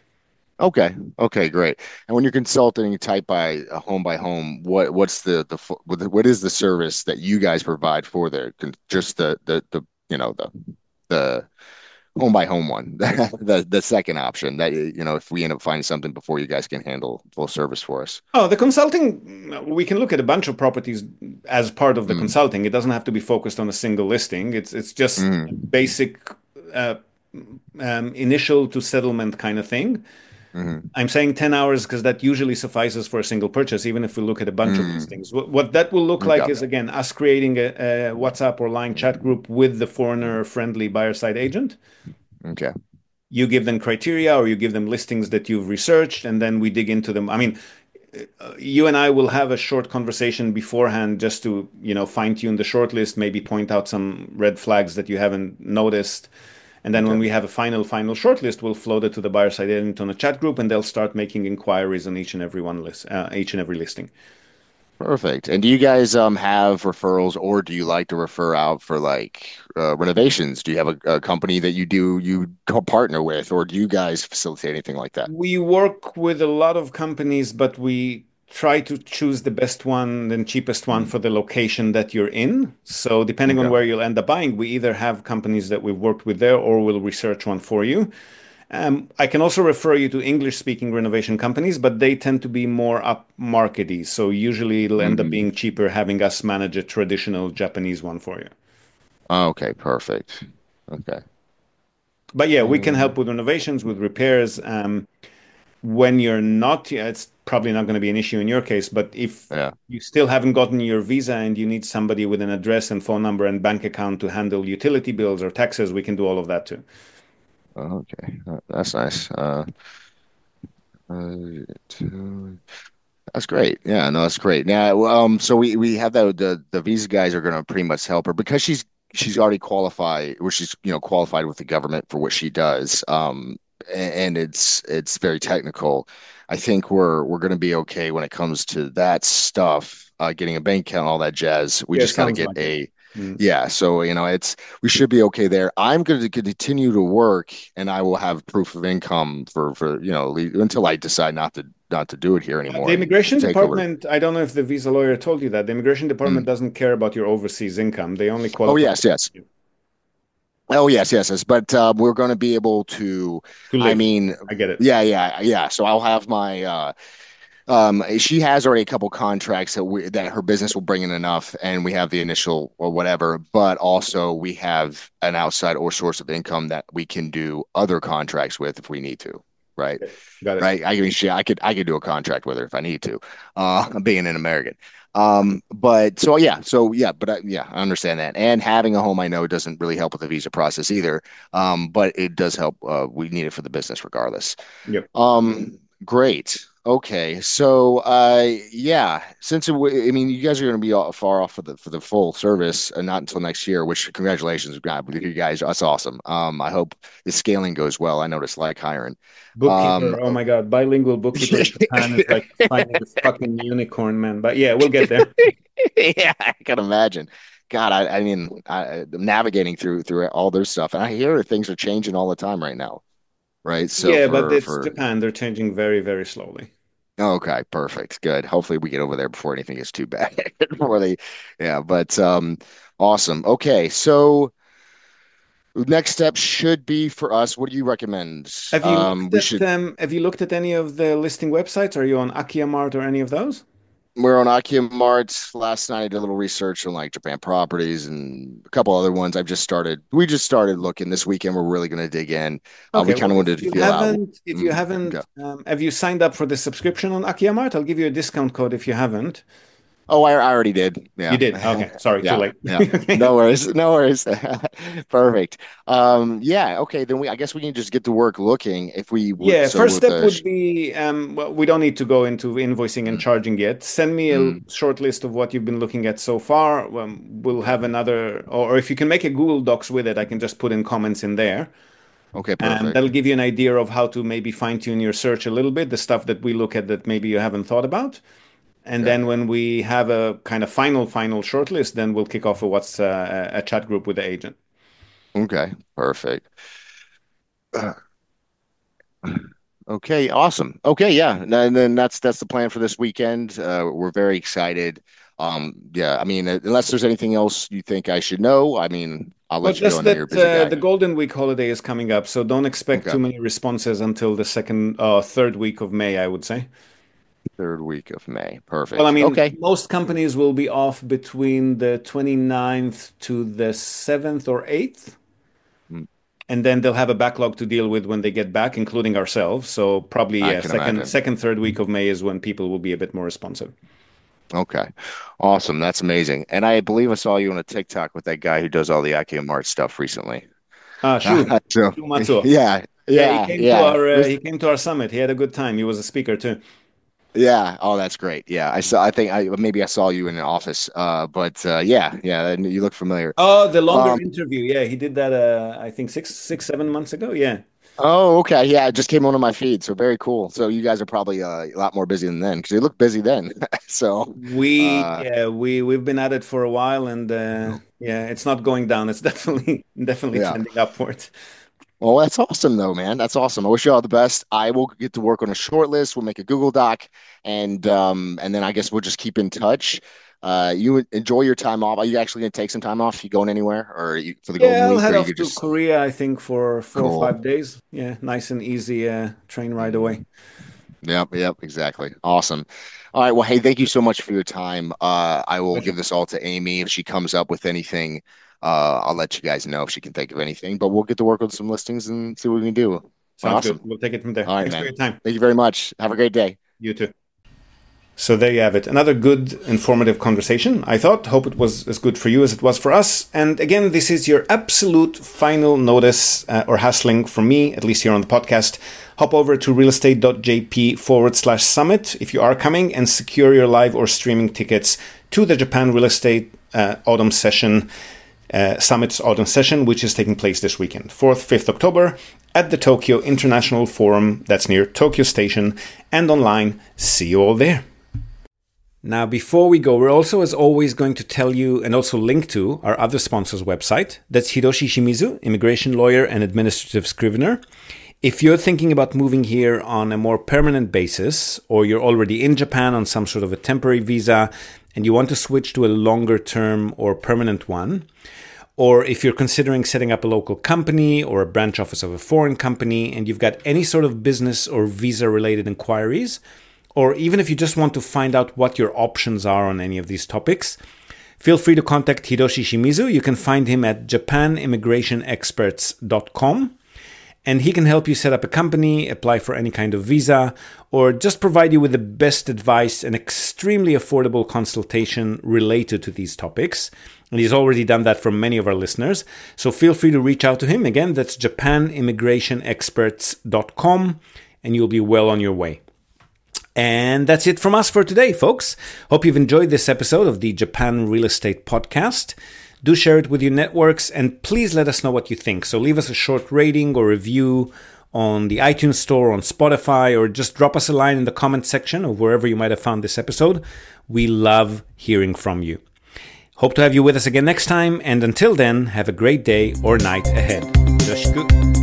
Speaker 4: Okay, okay, great. And when you're consulting type by uh, home by home, what what's the the fu- what what is the service that you guys provide for the con- just the the the you know the the home by home one, the the second option that you know if we end up finding something before you guys can handle full service for us.
Speaker 1: Oh, the consulting, we can look at a bunch of properties as part of the
Speaker 4: Mm,
Speaker 1: consulting. It doesn't have to be focused on a single listing. It's it's just
Speaker 4: mm,
Speaker 1: basic, uh, um, initial to settlement kind of thing.
Speaker 4: mm,
Speaker 1: I'm saying ten hours because that usually suffices for a single purchase, even if we look at a bunch of
Speaker 4: mm.
Speaker 1: listings. What, what that will look like
Speaker 4: Okay,
Speaker 1: is, again, us creating a, a WhatsApp or line chat group with the foreigner-friendly buyer side agent.
Speaker 4: okay.
Speaker 1: You give them criteria or you give them listings that you've researched, and then we dig into them. I mean, uh, you and I will have a short conversation beforehand just to, you know, fine tune the short list, maybe point out some red flags that you haven't noticed. And then when
Speaker 4: Okay.
Speaker 1: we have a final, final shortlist, we'll float it to the buyer side agent on a chat group, and they'll start making inquiries on each and every one list, uh, each and every listing.
Speaker 4: Perfect. And do you guys um have referrals, or do you like to refer out for like uh, renovations? Do you have a, a company that you do you co partner with, or do you guys facilitate anything like that?
Speaker 1: We work with a lot of companies, but we try to choose the best one and cheapest one
Speaker 4: Mm,
Speaker 1: for the location that you're in. So depending on
Speaker 4: okay.
Speaker 1: where you'll end up buying, we either have companies that we've worked with there or we'll research one for you. Um, I can also refer you to English-speaking renovation companies, but they tend to be more upmarkety. So usually it'll end up
Speaker 4: Hmm.
Speaker 1: being cheaper having us manage a traditional Japanese one for you.
Speaker 4: Okay, perfect. Okay.
Speaker 1: But yeah, we can
Speaker 4: Um,
Speaker 1: help with renovations, with repairs. Um, when you're not, yeah, it's probably not going to be an issue in your case, but if
Speaker 4: yeah.
Speaker 1: you still haven't gotten your visa and you need somebody with an address and phone number and bank account to handle utility bills or taxes, we can do all of that too.
Speaker 4: Okay. Uh, That's nice. Uh, uh, two- that's great. Yeah, no, that's great. Now, well, um, so we we have that the the visa guys are going to pretty much help her because she's she's already qualified, or she's you know qualified with the government for what she does. Um, a- and it's it's very technical. I think we're we're going to be okay when it comes to that stuff, uh, getting a bank account, all that jazz. We
Speaker 1: Yeah, it
Speaker 4: just got to
Speaker 1: sounds
Speaker 4: get
Speaker 1: like it.
Speaker 4: a
Speaker 1: Mm.
Speaker 4: yeah. So you know, it's we should be okay there. I'm going to continue to work, and I will have proof of income for for you know le- until I decide not to not to do it here
Speaker 1: Uh, The
Speaker 4: anymore and
Speaker 1: immigration
Speaker 4: take over.
Speaker 1: department, I don't know if the visa lawyer told you that. The immigration department
Speaker 4: Mm.
Speaker 1: doesn't care about your overseas income. They only
Speaker 4: Oh
Speaker 1: qualify
Speaker 4: yes, yes.
Speaker 1: you
Speaker 4: Oh yes, yes, yes. But uh, we're going to be able to.
Speaker 1: to
Speaker 4: I
Speaker 1: live.
Speaker 4: mean,
Speaker 1: I get it.
Speaker 4: yeah, yeah, yeah. So I'll have my. Uh, um, she has already a couple contracts that we that her business will bring in enough, and we have the initial or whatever. But also we have an outside or source of income that we can do other contracts with if we need to. Right.
Speaker 1: Got it.
Speaker 4: Right. I mean, she, I could, I could do a contract with her if I need to, uh, being an American. Um, but so yeah, so yeah, but I, yeah, I understand that. And having a home, I know doesn't really help with the visa process either. Um, but it does help. Uh, we need it for the business regardless.
Speaker 1: Yep.
Speaker 4: Um, great. Okay, so uh, yeah, since it, w- I mean, you guys are going to be all, far off for the for the full service, and not until next year. Which congratulations, God, you guys, that's awesome. Um, I hope the scaling goes well. I noticed like hiring. Um,
Speaker 1: Bookkeeper, oh my God, bilingual bookkeeper in Japan is like finding a fucking unicorn, man. But yeah, we'll get there.
Speaker 4: yeah, I can imagine. God, I, I mean, I, I'm navigating through through all their stuff, and I hear that things are changing all the time right now, right? So
Speaker 1: Yeah, but
Speaker 4: for
Speaker 1: it's
Speaker 4: for
Speaker 1: Japan. They're changing very, very slowly.
Speaker 4: okay, perfect, good. Hopefully, we get over there before anything gets too bad. Before they, yeah, but um, awesome. Okay, so next step should be for us. What do you recommend?
Speaker 1: Have you
Speaker 4: Um,
Speaker 1: looked
Speaker 4: we
Speaker 1: at
Speaker 4: should.
Speaker 1: um have you looked at any of the listing websites? Are you on Akiamart or any of those?
Speaker 4: We're on Akia Mart. Last night I did a little research on like Japan properties and a couple other ones. I've just started. We just started looking this weekend. We're really going to dig in. Uh, we
Speaker 1: Okay, well,
Speaker 4: kind of
Speaker 1: if
Speaker 4: wanted to
Speaker 1: you
Speaker 4: feel out.
Speaker 1: haven't, if you
Speaker 4: Mm,
Speaker 1: haven't,
Speaker 4: okay.
Speaker 1: um, have you signed up for the subscription on Akiamart? I'll give you a discount code if you haven't.
Speaker 4: Oh, I, I already did.
Speaker 1: You
Speaker 4: Yeah.
Speaker 1: did. Okay, sorry, too
Speaker 4: Yeah.
Speaker 1: late.
Speaker 4: Yeah.
Speaker 1: Okay.
Speaker 4: No worries. No worries. Perfect. Um, yeah. Okay. Then we, I guess we can just get to work looking if we would.
Speaker 1: Yeah,
Speaker 4: So
Speaker 1: first
Speaker 4: with
Speaker 1: step
Speaker 4: the,
Speaker 1: would be, um, well, we don't need to go into invoicing and
Speaker 4: mm,
Speaker 1: charging yet. Send me a
Speaker 4: mm,
Speaker 1: short list of what you've been looking at so far. Um, we'll have another, or if you can make a Google Docs with it, I can just put in comments in there.
Speaker 4: okay.
Speaker 1: And
Speaker 4: Perfect.
Speaker 1: that'll give you an idea of how to maybe fine tune your search a little bit, the stuff that we look at that maybe you haven't thought about. And
Speaker 4: Okay.
Speaker 1: then when we have a kind of final, final shortlist, then we'll kick off a what's uh, a chat group with the agent.
Speaker 4: Okay. Perfect. Okay, awesome. Okay, yeah, and then that's that's the plan for this weekend. Uh, we're very excited. Um, yeah, I mean, unless there's anything else you think I should know, I mean, I'll
Speaker 1: Well,
Speaker 4: let you go.
Speaker 1: just
Speaker 4: I know you're a
Speaker 1: that
Speaker 4: busy
Speaker 1: uh,
Speaker 4: guy.
Speaker 1: the Golden Week holiday is coming up, so don't expect
Speaker 4: Okay,
Speaker 1: too many responses until the second, uh, third week of May, I would say.
Speaker 4: third week of May.
Speaker 1: Well, I
Speaker 4: Perfect.
Speaker 1: mean,
Speaker 4: Okay.
Speaker 1: most companies will be off between the twenty ninth to the seventh or eighth,
Speaker 4: Mm,
Speaker 1: and then they'll have a backlog to deal with when they get back, including ourselves. So probably,
Speaker 4: I
Speaker 1: yeah,
Speaker 4: can
Speaker 1: second,
Speaker 4: imagine.
Speaker 1: second, third week of May is when people will be a bit more responsive.
Speaker 4: Okay, awesome. That's amazing. And I believe I saw you on a TikTok with that guy who does all the Aki Mart stuff recently.
Speaker 1: Ah, Shu,
Speaker 4: So,
Speaker 1: Shu Matsuo.
Speaker 4: yeah,
Speaker 1: Yeah, he
Speaker 4: yeah,
Speaker 1: came to
Speaker 4: yeah.
Speaker 1: our uh,
Speaker 4: This
Speaker 1: he came to our summit. He had a good time. He was a speaker too.
Speaker 4: Yeah. Oh, that's great. Yeah. I saw, I think I maybe I saw you in an office. Uh, but uh, yeah, yeah, and you look familiar.
Speaker 1: Oh, the longer
Speaker 4: Um,
Speaker 1: interview. Yeah, he did that. Uh, I think six, six, seven months ago. Yeah.
Speaker 4: oh, okay. Yeah, it just came onto my feed. So very cool. So you guys are probably uh, a lot more busy than then because you look busy then. So,
Speaker 1: We
Speaker 4: uh,
Speaker 1: yeah we we've been at it for a while, and uh, yeah, it's not going down. It's definitely definitely
Speaker 4: yeah.
Speaker 1: trending upwards.
Speaker 4: Well, that's awesome though, man. That's awesome. I wish you all the best. I will get to work on a short list. We'll make a Google Doc and um and then I guess we'll just keep in touch. Uh you enjoy your time off. Are you actually gonna take some time off? You going anywhere or you for the Golden
Speaker 1: Yeah, I'll
Speaker 4: Week
Speaker 1: head
Speaker 4: or you
Speaker 1: off
Speaker 4: could
Speaker 1: to
Speaker 4: just
Speaker 1: Korea, I think, for four or
Speaker 4: cool.
Speaker 1: five days. Yeah, nice and easy uh, train ride away.
Speaker 4: Yep, yep, exactly. Awesome. All right. Well, hey, thank you so much for your time. Uh I will give
Speaker 1: Pleasure.
Speaker 4: this all to Amy. If she comes up with anything, uh I'll let you guys know if she can think of anything. But we'll get to work on some listings and see what we can do.
Speaker 1: Sounds good.
Speaker 4: Awesome.
Speaker 1: We'll take it from there.
Speaker 4: All right,
Speaker 1: Thanks for
Speaker 4: man.
Speaker 1: your time.
Speaker 4: Thank you very much. Have a great day.
Speaker 1: You too. So there you have it. Another good, informative conversation, I thought. Hope it was as good for you as it was for us. And again, this is your absolute final notice uh, or hassling from me, at least here on the podcast. Hop over to realestate.jp forward slash summit if you are coming and secure your live or streaming tickets to the Japan Real Estate uh, Autumn Session, uh, Summit's Autumn Session, which is taking place this weekend, fourth, fifth October, at the Tokyo International Forum. That's near Tokyo Station and online. See you all there. Now, before we go, we're also, as always, going to tell you and also link to our other sponsor's website. That's Hiroshi Shimizu, immigration lawyer and administrative scrivener. If you're thinking about moving here on a more permanent basis, or you're already in Japan on some sort of a temporary visa and you want to switch to a longer term or permanent one, or if you're considering setting up a local company or a branch office of a foreign company and you've got any sort of business or visa related inquiries, or even if you just want to find out what your options are on any of these topics, feel free to contact Hiroshi Shimizu. You can find him at japan immigration experts dot com, and he can help you set up a company, apply for any kind of visa, or just provide you with the best advice and extremely affordable consultation related to these topics. And he's already done that for many of our listeners. So feel free to reach out to him. Again, that's japan immigration experts dot com, and you'll be well on your way. And that's it from us for today, folks. Hope you've enjoyed this episode of the Japan Real Estate Podcast. Do share it with your networks, and please let us know what you think. So leave us a short rating or review on the iTunes Store, on Spotify, or just drop us a line in the comment section of wherever you might have found this episode. We love hearing from you. Hope to have you with us again next time, and until then, have a great day or night ahead. Yoroshiku.